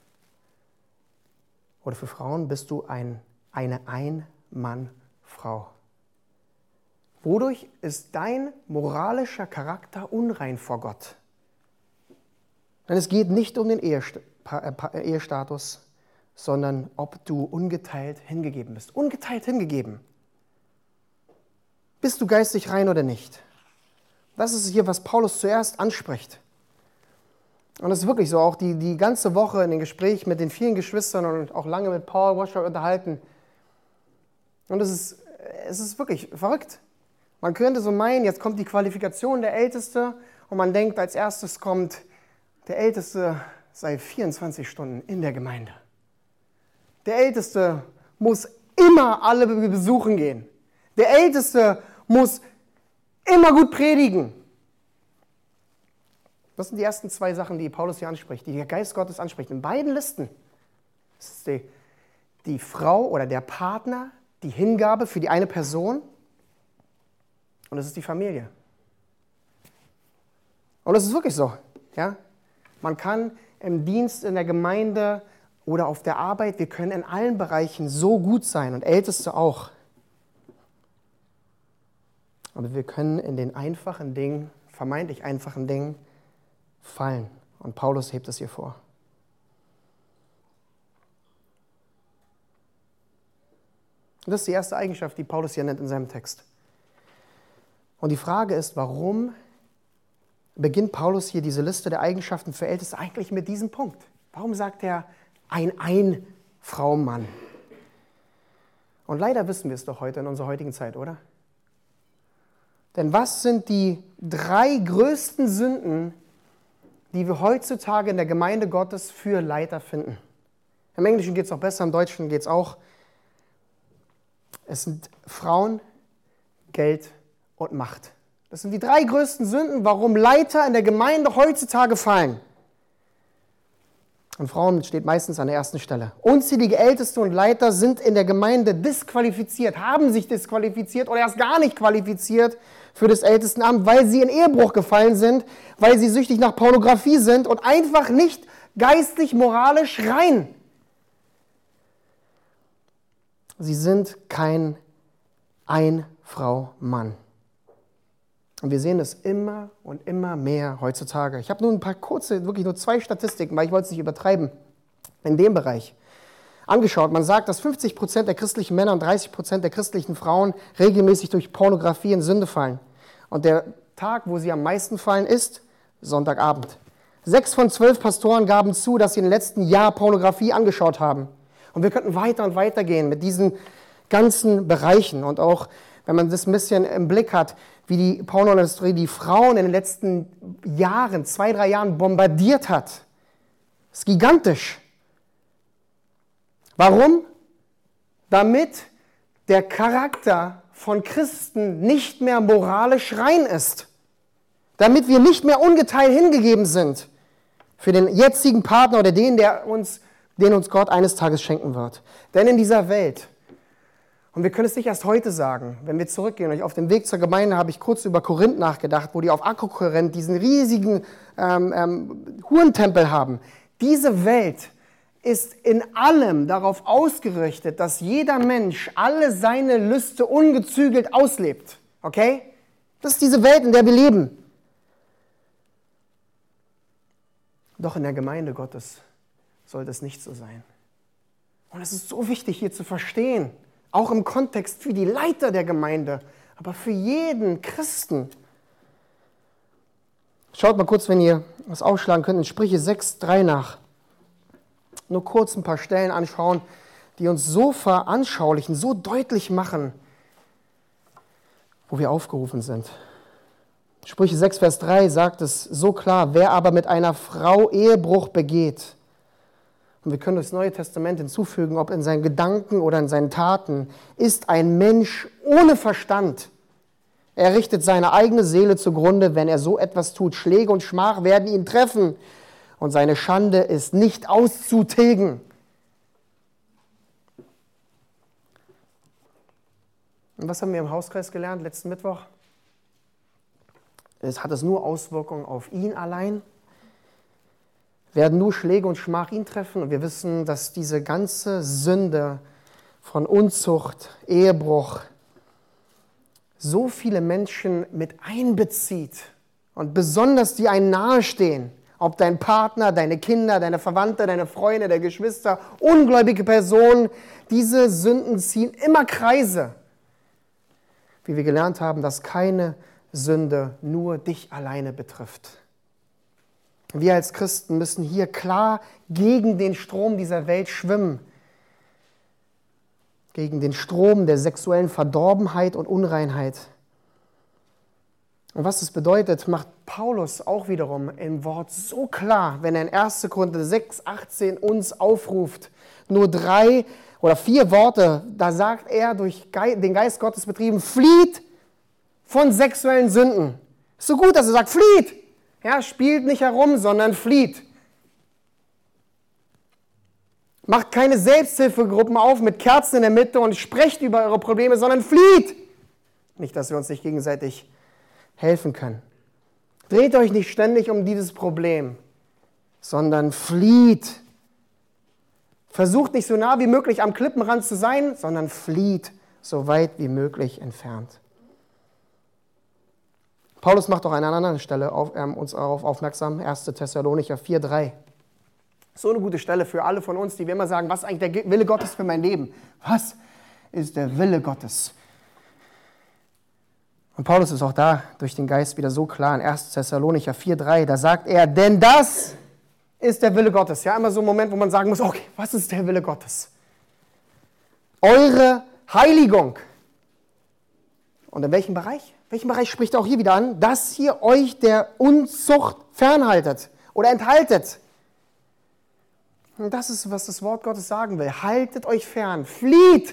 Oder für Frauen bist du ein, eine Ein-Mann-Frau? Wodurch ist dein moralischer Charakter unrein vor Gott? Denn es geht nicht um den Ehestatus, sondern ob du ungeteilt hingegeben bist. Ungeteilt hingegeben. Bist du geistig rein oder nicht? Das ist hier, was Paulus zuerst anspricht. Und es ist wirklich so, auch die, die ganze Woche in den Gesprächen mit den vielen Geschwistern und auch lange mit Paul Washer unterhalten. Und es ist, es ist wirklich verrückt. Man könnte so meinen, jetzt kommt die Qualifikation der Älteste und man denkt, als erstes kommt der Älteste sei vierundzwanzig Stunden in der Gemeinde. Der Älteste muss immer alle besuchen gehen. Der Älteste muss immer gut predigen. Das sind die ersten zwei Sachen, die Paulus hier anspricht, die der Geist Gottes anspricht. In beiden Listen. Das ist die, die Frau oder der Partner, die Hingabe für die eine Person. Und es ist die Familie. Und das ist wirklich so. Ja? Man kann im Dienst in der Gemeinde oder auf der Arbeit, wir können in allen Bereichen so gut sein und Älteste auch. Aber wir können in den einfachen Dingen, vermeintlich einfachen Dingen, fallen. Und Paulus hebt es hier vor. Und das ist die erste Eigenschaft, die Paulus hier nennt in seinem Text. Und die Frage ist, warum beginnt Paulus hier diese Liste der Eigenschaften für Älteste eigentlich mit diesem Punkt? Warum sagt er ein Ein-Frau-Mann? Und leider wissen wir es doch heute in unserer heutigen Zeit, oder? Denn was sind die drei größten Sünden, die wir heutzutage in der Gemeinde Gottes für Leiter finden? Im Englischen geht es auch besser, im Deutschen geht es auch. Es sind Frauen, Geld und Macht. Das sind die drei größten Sünden, warum Leiter in der Gemeinde heutzutage fallen. Und Frauen steht meistens an der ersten Stelle. Unzählige Älteste und Leiter sind in der Gemeinde disqualifiziert, haben sich disqualifiziert oder erst gar nicht qualifiziert für das Ältestenamt, weil sie in Ehebruch gefallen sind, weil sie süchtig nach Pornografie sind und einfach nicht geistlich, moralisch rein. Sie sind kein Ein-Frau-Mann. Und wir sehen es immer und immer mehr heutzutage. Ich habe nur ein paar kurze, wirklich nur zwei Statistiken, weil ich wollte es nicht übertreiben, in dem Bereich angeschaut. Man sagt, dass fünfzig Prozent der christlichen Männer und dreißig Prozent der christlichen Frauen regelmäßig durch Pornografie in Sünde fallen. Und der Tag, wo sie am meisten fallen, ist Sonntagabend. Sechs von zwölf Pastoren gaben zu, dass sie im letzten Jahr Pornografie angeschaut haben. Und wir könnten weiter und weiter gehen mit diesen ganzen Bereichen. Und auch, wenn man das ein bisschen im Blick hat, wie die Pornoindustrie die Frauen in den letzten Jahren, zwei, drei Jahren bombardiert hat. Das ist gigantisch. Warum? Damit der Charakter von Christen nicht mehr moralisch rein ist. Damit wir nicht mehr ungeteilt hingegeben sind für den jetzigen Partner oder den, der uns, den uns Gott eines Tages schenken wird. Denn in dieser Welt, und wir können es nicht erst heute sagen, wenn wir zurückgehen, und auf dem Weg zur Gemeinde habe ich kurz über Korinth nachgedacht, wo die auf Akrokorinth diesen riesigen ähm, ähm, Hurentempel haben. Diese Welt ist in allem darauf ausgerichtet, dass jeder Mensch alle seine Lüste ungezügelt auslebt. Okay? Das ist diese Welt, in der wir leben. Doch in der Gemeinde Gottes sollte es nicht so sein. Und es ist so wichtig hier zu verstehen, auch im Kontext für die Leiter der Gemeinde, aber für jeden Christen. Schaut mal kurz, wenn ihr was aufschlagen könnt, in Sprüche sechs, drei nach. Nur kurz ein paar Stellen anschauen, die uns so veranschaulichen, so deutlich machen, wo wir aufgerufen sind. Sprüche sechs, Vers drei sagt es so klar: Wer aber mit einer Frau Ehebruch begeht, und wir können das Neue Testament hinzufügen, ob in seinen Gedanken oder in seinen Taten, ist ein Mensch ohne Verstand. Er richtet seine eigene Seele zugrunde, wenn er so etwas tut. Schläge und Schmach werden ihn treffen und seine Schande ist nicht auszutilgen. Und was haben wir im Hauskreis gelernt letzten Mittwoch? Es hat es nur Auswirkungen auf ihn allein. Werden nur Schläge und Schmach ihn treffen. Und wir wissen, dass diese ganze Sünde von Unzucht, Ehebruch so viele Menschen mit einbezieht. Und besonders die einem nahestehen. Ob dein Partner, deine Kinder, deine Verwandte, deine Freunde, deine Geschwister, ungläubige Personen. Diese Sünden ziehen immer Kreise. Wie wir gelernt haben, dass keine Sünde nur dich alleine betrifft. Wir als Christen müssen hier klar gegen den Strom dieser Welt schwimmen. Gegen den Strom der sexuellen Verdorbenheit und Unreinheit. Und was das bedeutet, macht Paulus auch wiederum im Wort so klar, wenn er in erster Korinther sechs, achtzehn uns aufruft. Nur drei oder vier Worte, da sagt er, durch den Geist Gottes betrieben, flieht von sexuellen Sünden. Ist so gut, dass er sagt, flieht. Ja, spielt nicht herum, sondern flieht. Macht keine Selbsthilfegruppen auf mit Kerzen in der Mitte und sprecht über eure Probleme, sondern flieht. Nicht, dass wir uns nicht gegenseitig helfen können. Dreht euch nicht ständig um dieses Problem, sondern flieht. Versucht nicht so nah wie möglich am Klippenrand zu sein, sondern flieht so weit wie möglich entfernt. Paulus macht auch an einer anderen Stelle auf, ähm, uns darauf aufmerksam, erster Thessalonicher vier, drei. So eine gute Stelle für alle von uns, die wir immer sagen, was ist eigentlich der Wille Gottes für mein Leben? Was ist der Wille Gottes? Und Paulus ist auch da durch den Geist wieder so klar in erster Thessalonicher vier, drei, da sagt er, denn das ist der Wille Gottes. Ja, immer so ein Moment, wo man sagen muss, okay, was ist der Wille Gottes? Eure Heiligung. Und in welchem Bereich? Welchen Bereich spricht er auch hier wieder an? Dass ihr euch der Unzucht fernhaltet oder enthaltet. Und das ist, was das Wort Gottes sagen will. Haltet euch fern, flieht.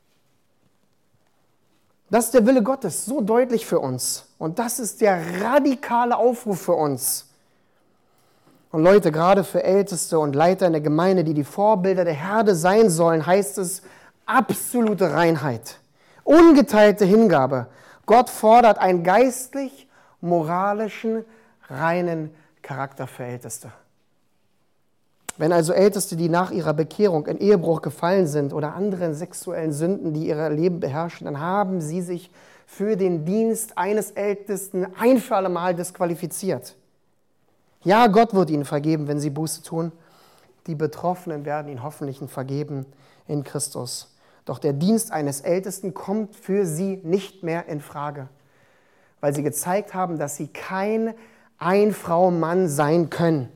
Das ist der Wille Gottes, so deutlich für uns. Und das ist der radikale Aufruf für uns. Und Leute, gerade für Älteste und Leiter in der Gemeinde, die die Vorbilder der Herde sein sollen, heißt es absolute Reinheit, ungeteilte Hingabe. Gott fordert einen geistlich-moralischen, reinen Charakter für Älteste. Wenn also Älteste, die nach ihrer Bekehrung in Ehebruch gefallen sind oder anderen sexuellen Sünden, die ihr Leben beherrschen, dann haben sie sich für den Dienst eines Ältesten ein für alle Mal disqualifiziert. Ja, Gott wird ihnen vergeben, wenn sie Buße tun. Die Betroffenen werden ihnen hoffentlich vergeben in Christus. Doch der Dienst eines Ältesten kommt für sie nicht mehr in Frage, weil sie gezeigt haben, dass sie kein Ein-Frau-Mann sein können.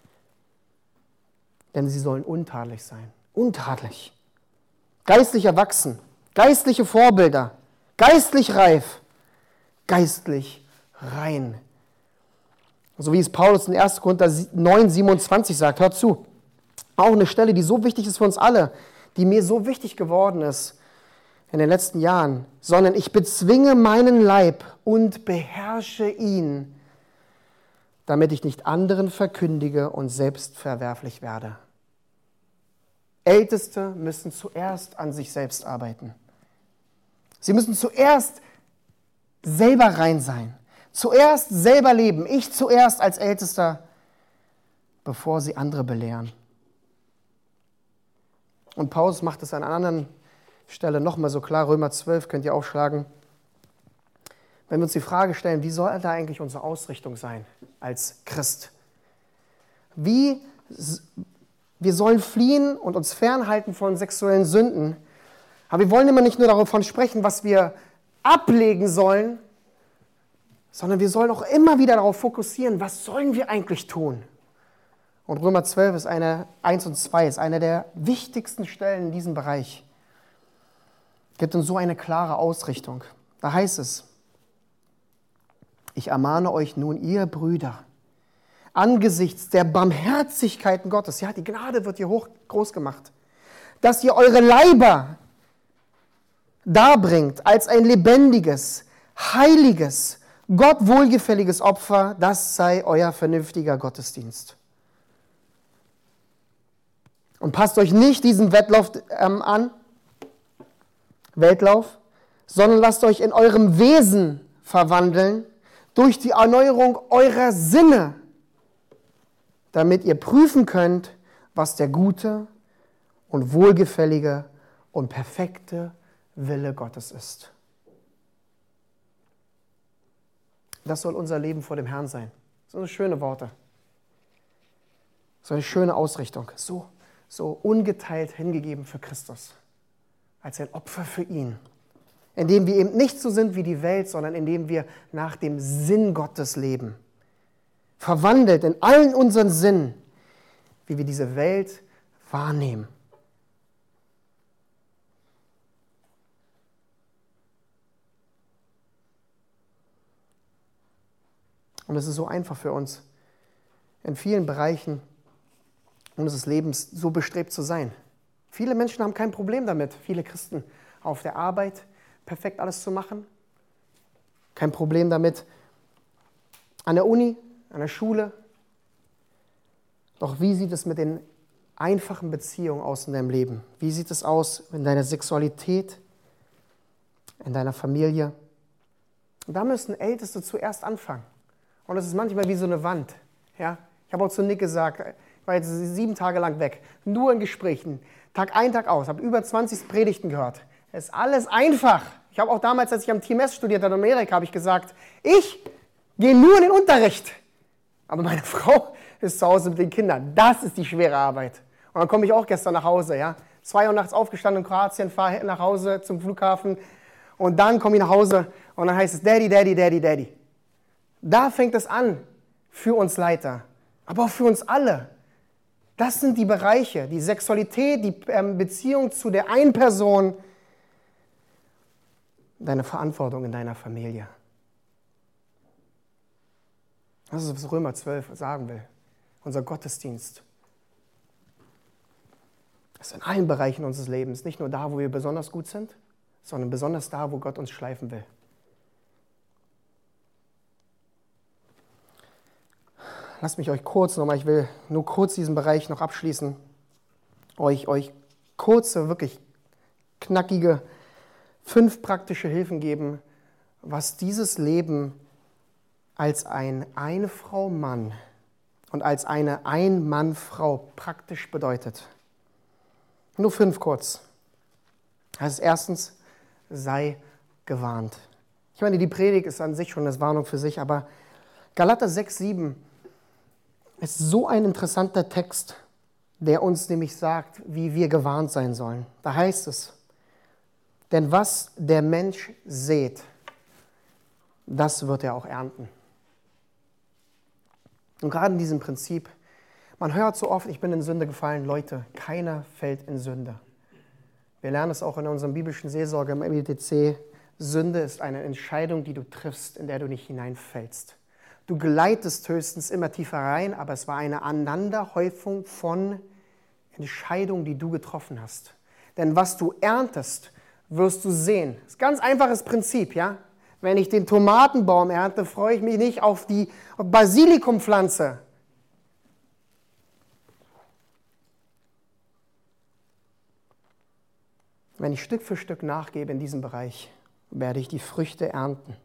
Denn sie sollen untadelig sein. Untadelig. Geistlich erwachsen. Geistliche Vorbilder. Geistlich reif. Geistlich rein. So wie es Paulus in erster Korinther neun, siebenundzwanzig sagt. Hört zu. Auch eine Stelle, die so wichtig ist für uns alle, die mir so wichtig geworden ist in den letzten Jahren. Sondern ich bezwinge meinen Leib und beherrsche ihn, damit ich nicht anderen verkündige und selbst verwerflich werde. Älteste müssen zuerst an sich selbst arbeiten. Sie müssen zuerst selber rein sein, zuerst selber leben, ich zuerst als Ältester, bevor sie andere belehren. Und Paulus macht es an einer anderen Stelle nochmal so klar, Römer zwölf könnt ihr aufschlagen. Wenn wir uns die Frage stellen, wie soll da eigentlich unsere Ausrichtung sein als Christ? Wie, wir sollen fliehen und uns fernhalten von sexuellen Sünden, aber wir wollen immer nicht nur davon sprechen, was wir ablegen sollen, sondern wir sollen auch immer wieder darauf fokussieren, was sollen wir eigentlich tun? Und Römer zwölf ist eine, eins und zwei ist eine der wichtigsten Stellen in diesem Bereich. Gibt uns so eine klare Ausrichtung. Da heißt es, ich ermahne euch nun, ihr Brüder, angesichts der Barmherzigkeiten Gottes, ja, die Gnade wird hier hoch groß gemacht, dass ihr eure Leiber darbringt als ein lebendiges, heiliges, Gott wohlgefälliges Opfer, das sei euer vernünftiger Gottesdienst. Und passt euch nicht diesem Wettlauf ähm, an, Weltlauf, sondern lasst euch in eurem Wesen verwandeln durch die Erneuerung eurer Sinne, damit ihr prüfen könnt, was der gute und wohlgefällige und perfekte Wille Gottes ist. Das soll unser Leben vor dem Herrn sein. So eine schöne Worte. So eine schöne Ausrichtung. So, so ungeteilt hingegeben für Christus. Als ein Opfer für ihn. Indem wir eben nicht so sind wie die Welt, sondern indem wir nach dem Sinn Gottes leben. Verwandelt in allen unseren Sinnen, wie wir diese Welt wahrnehmen. Und es ist so einfach für uns, in vielen Bereichen unseres Lebens so bestrebt zu sein. Viele Menschen haben kein Problem damit, viele Christen auf der Arbeit perfekt alles zu machen. Kein Problem damit an der Uni, an der Schule. Doch wie sieht es mit den einfachen Beziehungen aus in deinem Leben? Wie sieht es aus in deiner Sexualität, in deiner Familie? Und da müssen Älteste zuerst anfangen. Und das ist manchmal wie so eine Wand. Ja? Ich habe auch zu Nick gesagt, ich war jetzt sieben Tage lang weg, nur in Gesprächen, Tag ein, Tag aus, habe über zwanzig Predigten gehört. Es ist alles einfach. Ich habe auch damals, als ich am T M S studiert habe in Amerika, habe ich gesagt, ich gehe nur in den Unterricht. Aber meine Frau ist zu Hause mit den Kindern. Das ist die schwere Arbeit. Und dann komme ich auch gestern nach Hause. Ja? Zwei Uhr nachts aufgestanden in Kroatien, fahre nach Hause zum Flughafen und dann komme ich nach Hause und dann heißt es Daddy, Daddy, Daddy, Daddy. Da fängt es an für uns Leiter, aber auch für uns alle. Das sind die Bereiche, die Sexualität, die ähm, Beziehung zu der einen Person, deine Verantwortung in deiner Familie. Das ist, was Römer zwölf sagen will. Unser Gottesdienst ist in allen Bereichen unseres Lebens, nicht nur da, wo wir besonders gut sind, sondern besonders da, wo Gott uns schleifen will. Lasst mich euch kurz nochmal, ich will nur kurz diesen Bereich noch abschließen, euch, euch kurze, wirklich knackige, fünf praktische Hilfen geben, was dieses Leben als ein Eine-Frau-Mann und als eine Ein-Mann-Frau praktisch bedeutet. Nur fünf kurz. Das ist erstens, sei gewarnt. Ich meine, die Predigt ist an sich schon eine Warnung für sich, aber Galater sechs, sieben ist so ein interessanter Text, der uns nämlich sagt, wie wir gewarnt sein sollen. Da heißt es, denn was der Mensch sät, das wird er auch ernten. Und gerade in diesem Prinzip, man hört so oft, ich bin in Sünde gefallen. Leute, keiner fällt in Sünde. Wir lernen es auch in unserem biblischen Seelsorge im M I T C. Sünde ist eine Entscheidung, die du triffst, in der du nicht hineinfällst. Du gleitest höchstens immer tiefer rein, aber es war eine Aneinanderhäufung von Entscheidungen, die du getroffen hast. Denn was du erntest, wirst du sehen. Das ist ein ganz einfaches Prinzip, ja? Wenn ich den Tomatenbaum ernte, freue ich mich nicht auf die Basilikumpflanze. Wenn ich Stück für Stück nachgebe in diesem Bereich, werde ich die Früchte ernten.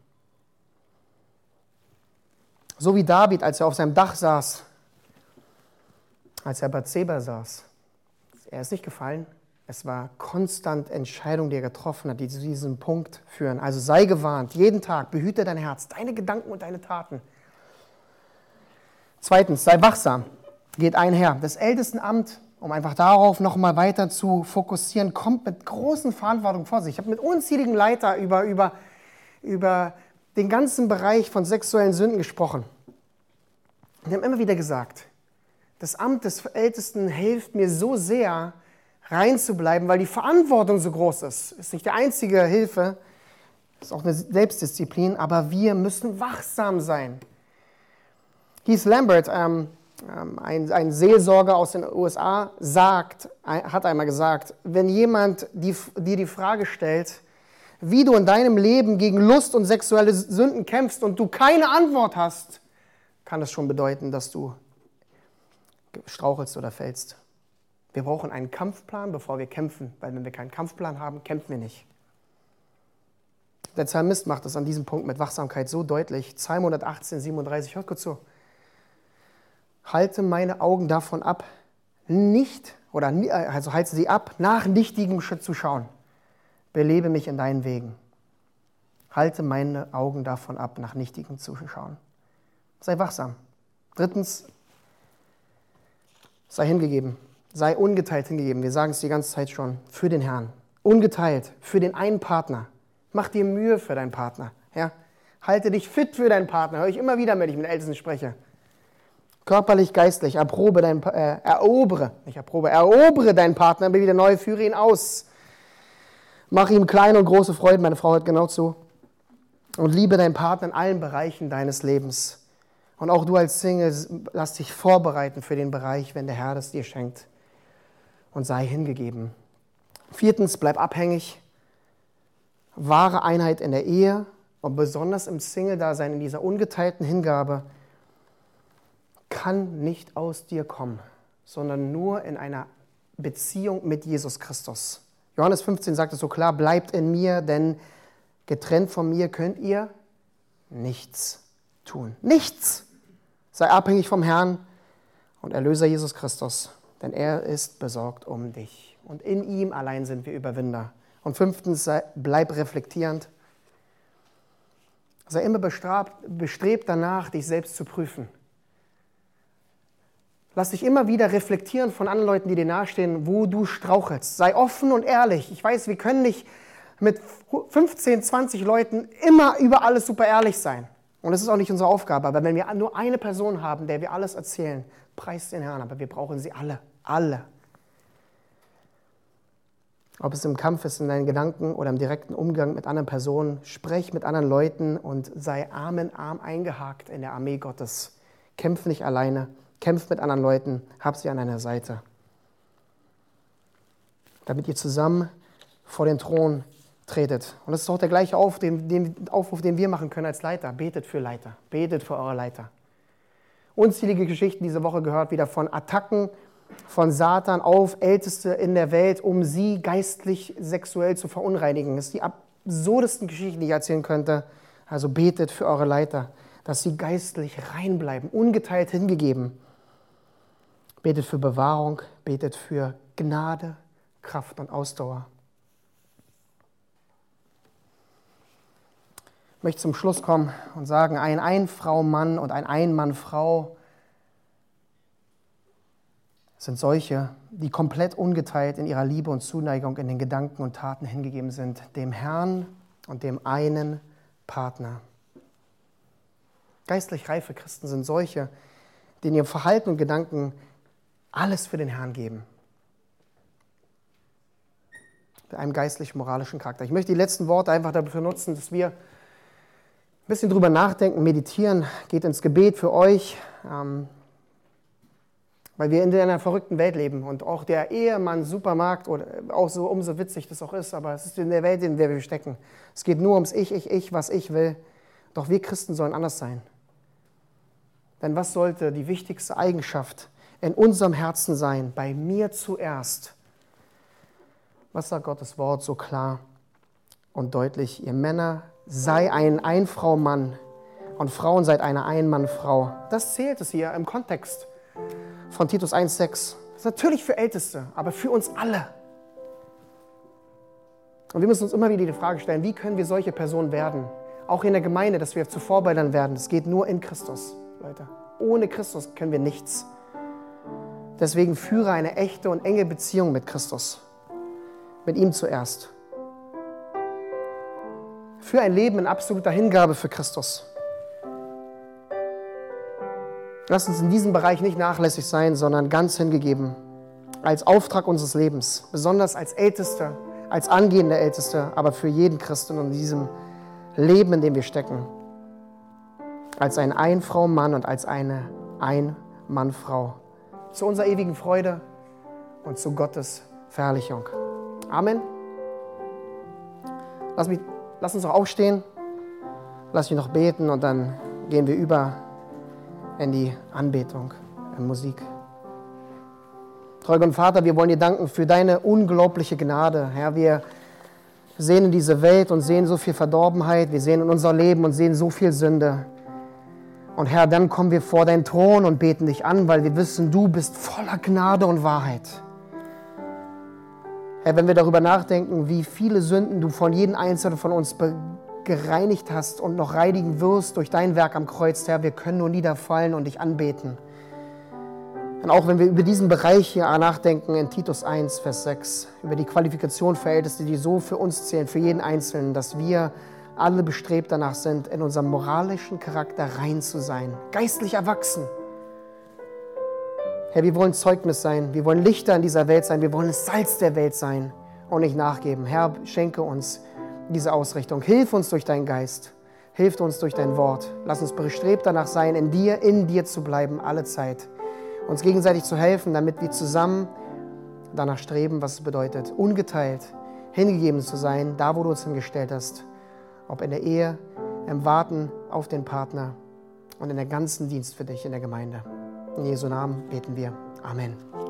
So wie David, als er auf seinem Dach saß, als er bei Bathseba saß. Er ist nicht gefallen. Es war konstant Entscheidungen, die er getroffen hat, die zu diesem Punkt führen. Also sei gewarnt, jeden Tag, behüte dein Herz, deine Gedanken und deine Taten. Zweitens, sei wachsam, geht einher. Das Ältestenamt, um einfach darauf nochmal weiter zu fokussieren, kommt mit großen Verantwortung vor sich. Ich habe mit unzähligen Leitern über, über, über den ganzen Bereich von sexuellen Sünden gesprochen. Und die haben immer wieder gesagt, das Amt des Ältesten hilft mir so sehr, rein zu bleiben, weil die Verantwortung so groß ist. Ist nicht die einzige Hilfe, ist auch eine Selbstdisziplin, aber wir müssen wachsam sein. Keith Lambert, ähm, ein, ein Seelsorger aus den U S A, sagt, hat einmal gesagt, wenn jemand die, dir die Frage stellt, wie du in deinem Leben gegen Lust und sexuelle Sünden kämpfst und du keine Antwort hast, kann das schon bedeuten, dass du strauchelst oder fällst. Wir brauchen einen Kampfplan, bevor wir kämpfen, weil wenn wir keinen Kampfplan haben, kämpfen wir nicht. Der Psalmist macht das an diesem Punkt mit Wachsamkeit so deutlich. Psalm hundertachtzehn, siebenunddreißig, hört kurz zu. Halte meine Augen davon ab, nicht, oder also halte sie ab, nach nichtigem zu schauen. Belebe mich in deinen Wegen. Halte meine Augen davon ab, nach nichtigem zu schauen. Sei wachsam. Drittens, sei hingegeben. Sei ungeteilt hingegeben. Wir sagen es die ganze Zeit schon. Für den Herrn. Ungeteilt. Für den einen Partner. Mach dir Mühe für deinen Partner. Ja? Halte dich fit für deinen Partner. Höre ich immer wieder, wenn ich mit Ältesten spreche. Körperlich, geistlich. Erprobe dein, äh, erobere. Nicht erprobe. Erobere deinen Partner. Aber wieder neu. Führe ihn aus. Mach ihm kleine und große Freuden. Meine Frau hört genau zu. Und liebe deinen Partner in allen Bereichen deines Lebens. Und auch du als Single, lass dich vorbereiten für den Bereich, wenn der Herr das dir schenkt. Und sei hingegeben. Viertens, bleib abhängig. Wahre Einheit in der Ehe und besonders im Single-Dasein, in dieser ungeteilten Hingabe, kann nicht aus dir kommen, sondern nur in einer Beziehung mit Jesus Christus. Johannes fünfzehn sagt es so klar, bleibt in mir, denn getrennt von mir könnt ihr nichts tun. Nichts! Sei abhängig vom Herrn und Erlöser Jesus Christus, denn er ist besorgt um dich. Und in ihm allein sind wir Überwinder. Und fünftens, sei, bleib reflektierend. Sei immer bestrebt, bestrebt danach, dich selbst zu prüfen. Lass dich immer wieder reflektieren von anderen Leuten, die dir nahestehen, wo du strauchelst. Sei offen und ehrlich. Ich weiß, wir können nicht mit fünfzehn, zwanzig Leuten immer über alles super ehrlich sein. Und das ist auch nicht unsere Aufgabe. Aber wenn wir nur eine Person haben, der wir alles erzählen, preist den Herrn. Aber wir brauchen sie alle. Alle. Ob es im Kampf ist, in deinen Gedanken oder im direkten Umgang mit anderen Personen, sprech mit anderen Leuten und sei Arm in Arm eingehakt in der Armee Gottes. Kämpf nicht alleine, kämpf mit anderen Leuten, hab sie an deiner Seite. Damit ihr zusammen vor den Thron tretet. Und das ist auch der gleiche Aufruf den, den Aufruf, den wir machen können als Leiter. Betet für Leiter, betet für eure Leiter. Unzählige Geschichten diese Woche gehört, wieder von Attacken von Satan auf Älteste in der Welt, um sie geistlich, sexuell zu verunreinigen. Das sind die absurdesten Geschichten, die ich erzählen könnte. Also betet für eure Leiter, dass sie geistlich rein bleiben, ungeteilt hingegeben. Betet für Bewahrung, betet für Gnade, Kraft und Ausdauer. Ich möchte zum Schluss kommen und sagen, ein Ein-Frau-Mann und ein Ein-Mann-Frau sind solche, die komplett ungeteilt in ihrer Liebe und Zuneigung in den Gedanken und Taten hingegeben sind, dem Herrn und dem einen Partner. Geistlich reife Christen sind solche, die in ihrem Verhalten und Gedanken alles für den Herrn geben. Mit einem geistlich-moralischen Charakter. Ich möchte die letzten Worte einfach dafür nutzen, dass wir ein bisschen drüber nachdenken, meditieren, geht ins Gebet für euch, ähm, weil wir in einer verrückten Welt leben und auch der Ehemann-Supermarkt, oder auch so umso witzig das auch ist, aber es ist in der Welt, in der wir stecken. Es geht nur ums Ich, Ich, Ich, was ich will. Doch wir Christen sollen anders sein. Denn was sollte die wichtigste Eigenschaft in unserem Herzen sein? Bei mir zuerst. Was sagt Gottes Wort so klar und deutlich? Ihr Männer, sei ein Ein-Frau-Mann und Frauen seid eine Ein-Mann-Frau. Das zählt es hier im Kontext von Titus eins sechs. Das ist natürlich für Älteste, aber für uns alle. Und wir müssen uns immer wieder die Frage stellen, wie können wir solche Personen werden? Auch in der Gemeinde, dass wir zu Vorbildern werden. Das geht nur in Christus, Leute. Ohne Christus können wir nichts. Deswegen führe eine echte und enge Beziehung mit Christus. Mit ihm zuerst. Für ein Leben in absoluter Hingabe für Christus. Lass uns in diesem Bereich nicht nachlässig sein, sondern ganz hingegeben. Als Auftrag unseres Lebens. Besonders als Älteste, als angehende Älteste, aber für jeden Christen in diesem Leben, in dem wir stecken. Als ein Ein-Frau-Mann und als eine Ein-Mann-Frau. Zu unserer ewigen Freude und zu Gottes Verherrlichung. Amen. Lass, mich, lass uns noch aufstehen, lass mich noch beten und dann gehen wir über in die Anbetung, in Musik. Treuer und Vater, wir wollen dir danken für deine unglaubliche Gnade. Herr, wir sehen in diese Welt und sehen so viel Verdorbenheit, wir sehen in unser Leben und sehen so viel Sünde. Und Herr, dann kommen wir vor deinen Thron und beten dich an, weil wir wissen, du bist voller Gnade und Wahrheit. Herr, wenn wir darüber nachdenken, wie viele Sünden du von jedem Einzelnen von uns gereinigt hast und noch reinigen wirst durch dein Werk am Kreuz, Herr, wir können nur niederfallen und dich anbeten. Und auch wenn wir über diesen Bereich hier nachdenken, in Titus eins, Vers sechs, über die Qualifikation für Älteste, die so für uns zählen, für jeden Einzelnen, dass wir alle bestrebt danach sind, in unserem moralischen Charakter rein zu sein, geistlich erwachsen. Herr, wir wollen Zeugnis sein, wir wollen Lichter in dieser Welt sein, wir wollen das Salz der Welt sein und nicht nachgeben. Herr, schenke uns diese Ausrichtung, hilf uns durch deinen Geist. Hilf uns durch dein Wort. Lass uns bestrebt danach sein, in dir, in dir zu bleiben, alle Zeit. Uns gegenseitig zu helfen, damit wir zusammen danach streben, was es bedeutet, ungeteilt, hingegeben zu sein, da wo du uns hingestellt hast. Ob in der Ehe, im Warten auf den Partner und in der ganzen Dienst für dich in der Gemeinde. In Jesu Namen beten wir. Amen.